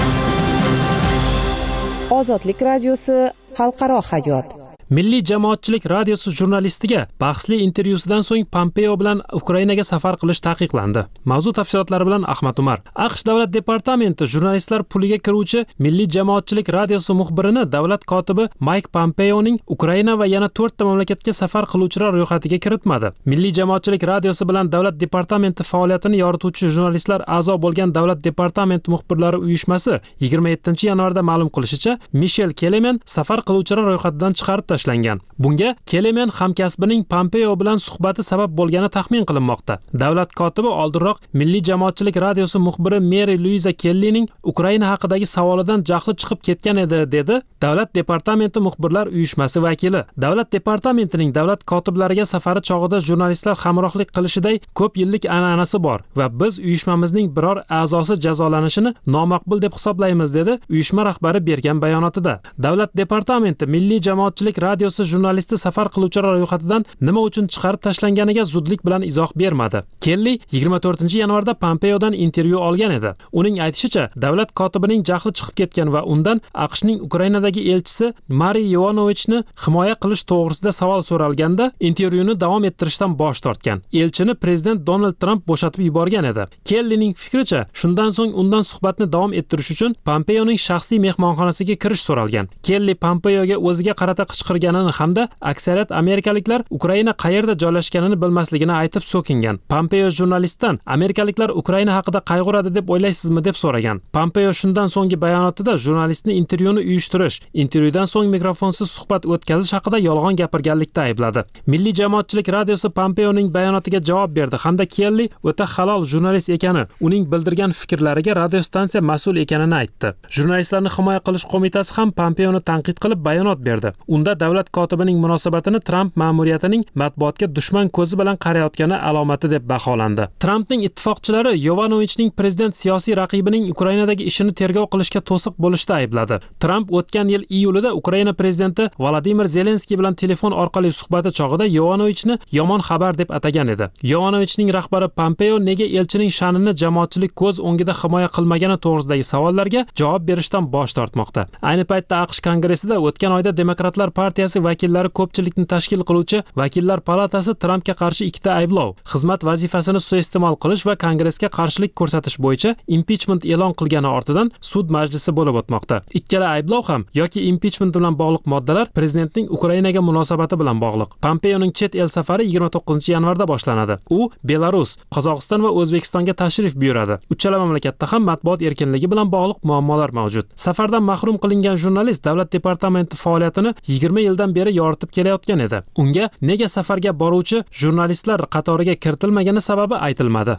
Ozodlik radiosi xalqaro hayot. Milliy jamoatchilik radiosi jurnalistiga bahsli intervyusidan so'ng Pompeo bilan Ukrainaga safar qilish taqiqlandi. Mavzu tafsilotlari bilan Ahmad Umar. AQSh davlat departamenti jurnalistlar puliga kiruvchi Milliy jamoatchilik radiosi muxbirini davlat kotibi Mike Pompeoning Ukraina va yana to'rtta mamlakatga safar qiluvchilar ro'yxatiga kiritmadi. Milliy jamoatchilik radiosi bilan davlat departamenti faoliyatini yorituvchi jurnalistlar a'zo bo'lgan davlat departamenti muxbirlari uyushmasi yigirma yettinchi yanvarda ma'lum qilishicha, Michel Kelemen safar qiluvchilar ro'yxatidan chiqarib tashlangan. Bunga Kelemen hamkasbining Pompeo bilan suhbati sabab bo'lgani taxmin qilinmoqda. Davlat kotibi oldinroq Milliy jamoatchilik radiosi muxbiri Mary Louisa Kellining Ukraina haqidagi savolidan jahli chiqib ketgan edi, dedi davlat departamenti muxbirlar uyushmasi vakili. Davlat departamentining davlat kotiblariga safari chog'ida jurnalistlar hamrohlik qilishiday ko'p yillik an'anasi bor va biz uyushmamizning biror a'zosi jazolanishini nomaqbul deb hisoblaymiz, dedi uyushma rahbari bergan bayonotida. Davlat departamenti Milliy jamoatchilik radiosi jurnalisti safar qiluvchilar ro'yxatidan nima uchun chiqarib tashlanganiga zudlik bilan izoh bermadi. Kelli yigirma to'rtinchi yanvarda Pompeodan intervyu olgan edi. Uning aytishicha, davlat kotibining jahli chiqib ketgan va undan AQShning Ukrainadagi elchisi Mariy Yovanovichni himoya qilish to'g'risida savol so'ralganda intervyuni davom ettirishdan bosh tortgan. Elchini prezident Donald Trump bo'shatib yuborgan edi. Kellining fikricha, shundan so'ng undan suhbatni davom ettirish uchun Pompeoning shaxsiy mehmonxonasiga kirish so'ralgan. Kelli Pompeoga o'ziga qarata qichqirganini hamda aksariyat amerikaliklar Ukraina qayerda joylashganini bilmasligini aytib so'kingan. Pompeo jurnalistdan amerikaliklar Ukraina haqida qayg'uradi deb o'ylaysizmi deb so'ragan. Pompeo shundan so'nggi bayonotida jurnalistni intervyuni uyushtirish, intervyudan so'ng mikrofonsiz suhbat o'tkazish haqida yolg'on gapirganlikda aybladi. Milliy jamoatchilik radiosi Pompeoning bayonotiga javob berdi hamda Kelli o'ta halol jurnalist ekani, uning bildirgan fikrlariga radiostansiya mas'ul ekanini aytdi. Jurnalistlarni himoya qilish qo'mitasi ham Pompeoni tanqid qilib bayonot berdi. Unda davlat kotibining munosabatini Trump ma'muriyatining matbuotga dushman ko'zi bilan qarayotgani alomati deb baholandi. Trumpning ittifoqchilari Yovanovichning prezident siyosiy raqibining Ukrainadagi ishini tergov qilishga to'siq bo'lishda aybladi. Trump o'tgan yil iyulida Ukraina prezidenti Vladimir Zelenskiy bilan telefon orqali suhbati chog'ida Yovanovichni yomon xabar deb atagan edi. Yovanovichning rahbari Pompeo nega elchining sha'nini jamoatchilik ko'z o'ngida himoya qilmagani to'g'risidagi savollarga javob berishdan bosh tortmoqda. Ayni paytda AQSh kongressida o'tgan oyda Demokratlar partiyasi vakillari ko'pchilikni tashkil qiluvchi Vakillar palatasi Trumpga qarshi ikkita ayblov, xizmat vazifasini suiiste'mol qilish va kongressga qarshilik ko'rsatish bo'yicha impichment e'lon qilgani ortidan sud majlisi bo'lib o'tmoqda. Ikkala ayblov ham yoki impichment bilan bog'liq moddalar prezidentning Ukrainaga munosabati bilan bog'liq. Pompeoning chet el safari yigirma to'qqizinchi yanvarda boshlanadi. U Belarus, Qozog'iston va O'zbekistonga tashrif buyuradi. Uchala mamlakatda ham matbuot erkinligi bilan bog'liq muammolar mavjud. Safardan mahrum qilingan jurnalist davlat departamenti faoliyatini yigirma yildan beri yoritib kelayotgan edi. Unga nega safarga boruvchi jurnalistlar qatoriga kiritilmagani sababi aytilmadi.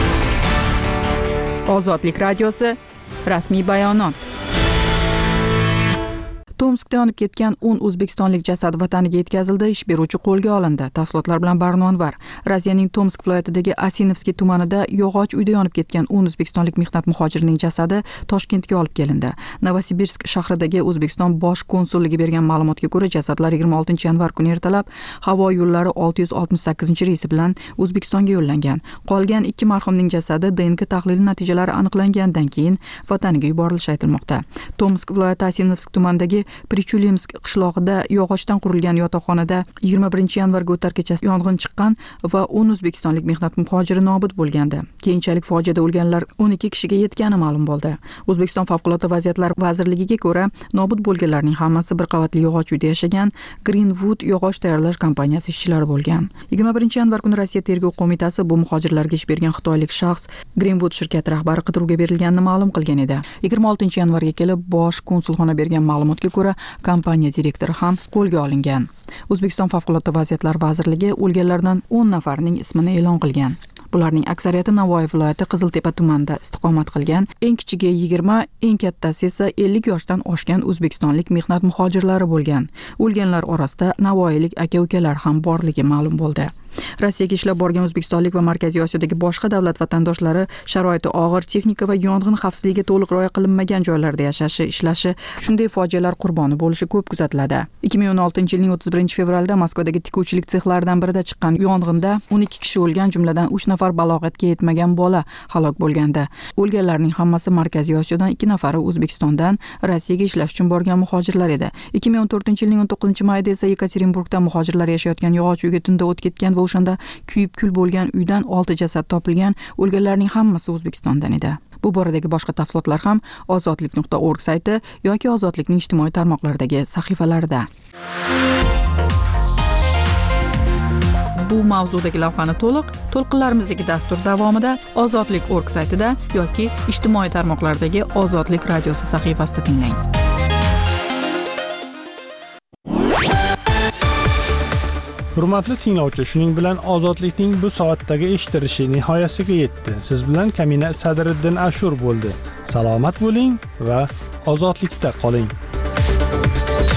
Ozodlik radiosi rasmiy bayonot. Tomskda yonib ketgan o'n o'zbekistonlik jasad vataniga yetkazildi, ish beruvchi qo'lga olindi. Tafsilotlar bilan Barnonvar. Rossiyaning Tomsk viloyatidagi Asinovskiy tumanida yog'och uyda yonib ketgan o'n o'zbekistonlik mehnat muhojirining jasadi Toshkentga olib kelindi. Novosibirsk shahridagi O'zbekiston bosh konsulligi bergan ma'lumotga ko'ra, jasadlar yigirma oltinchi yanvar kuni ertalab havo yo'llari olti yuz oltmish sakkizinchi reysi bilan O'zbekistonga yo'llangan. Qolgan ikki marhumning jasadi D N K tahlili natijalari aniqlangandan keyin vataniga yuborilishi aytilmoqda. Tomsk viloyati Asinovsk tumanidagi Prichulimsk qishlog'ida yog'ochdan qurilgan yotoqxonada yigirma birinchi yanvarga o'tar kechasi yong'in chiqqan va o'n o'zbekistonlik mehnat muhojiri nobud bo'lgandi. Keyinchalik fojiada o'lganlar o'n ikki kishiga yetgani ma'lum bo'ldi. O'zbekiston favqulodda vaziyatlar vazirligiga ko'ra, nobud bo'lganlarning hammasi bir qavatli yog'och uyda yashagan Greenwood yog'och tayyorlash kompaniyasi ishchilari bo'lgan. yigirma birinchi yanvar kuni Rossiya tergov qo'mitasi bu muhojirlarga ish bergan xitoylik shaxs Greenwood shirkati rahbari qidiruvga berilganini ma'lum qilgan edi. yigirma oltinchi yanvarga kelib bosh konsulxona bergan ma'lumotga ko'ra, kompaniya direktori ham qo'lga olingan. O'zbekiston favqulodda vaziyatlar vazirligi o'lganlardan o'n nafarining ismini e'lon qilgan. Bularning aksariyati Navoiy viloyati Qiziltepa tumanida istiqomat qilgan, eng kichigi yigirma, eng kattasi esa ellik yoshdan oshgan o'zbekistonlik mehnat muhojirlari bo'lgan. O'lganlar orasida navoiylik aka-ukalar ham borligi ma'lum bo'ldi. Rossiyaga ishlab borgan o'zbekistonlik va Markaziy Osiyodagi boshqa davlat vatandoshlari sharoiti og'ir, texnika va yong'in xavfsizligiga to'liq rioya qilinmagan joylarda yashashi, ishlashi, shunday fojialar qurboni bo'lishi ko'p kuzatiladi. ikki ming o'n oltinchi yilning o'ttiz birinchi fevralda Moskvadagi tikuvchilik sexlaridan birida chiqqan yong'inda o'n ikki kishi o'lgan, jumladan uch nafar balog'atga yetmagan bola halok bo'lgandi. O'lganlarning hammasi Markaziy Osiyodan, ikki nafari O'zbekistondan Rossiyaga ishlash uchun borgan muhojirlar edi. ikki ming o'n to'rtinchi yilning o'n to'qqizinchi mayida esa Yekaterinburgda muhojirlar yashayotgan yog'och uyga tunda o't ketgan va o'shanda kuyib kul bo'lgan uydan olti jasad topilgan. O'lganlarning hammasi O'zbekistondan edi. Bu boradagi boshqa tafsilotlar ham ozodlik nuqta org sayti yoki Ozodlikning ijtimoiy tarmoqlaridagi sahifalarida. Bu mavzudagi lavhani to'liq to'lqinlarimizdagi dastur davomida Ozodlik nuqta org saytida yoki ijtimoiy tarmoqlardagi Ozodlik radiosi sahifasida tinglang. Hurmatli tinglovchi, shuning bilan Ozodlikning bu soatdagi eshitilishi nihoyasiga yetdi. Siz bilan Kamina Sadriddin Ashur bo'ldi. Salomat bo'ling va ozodlikda qoling.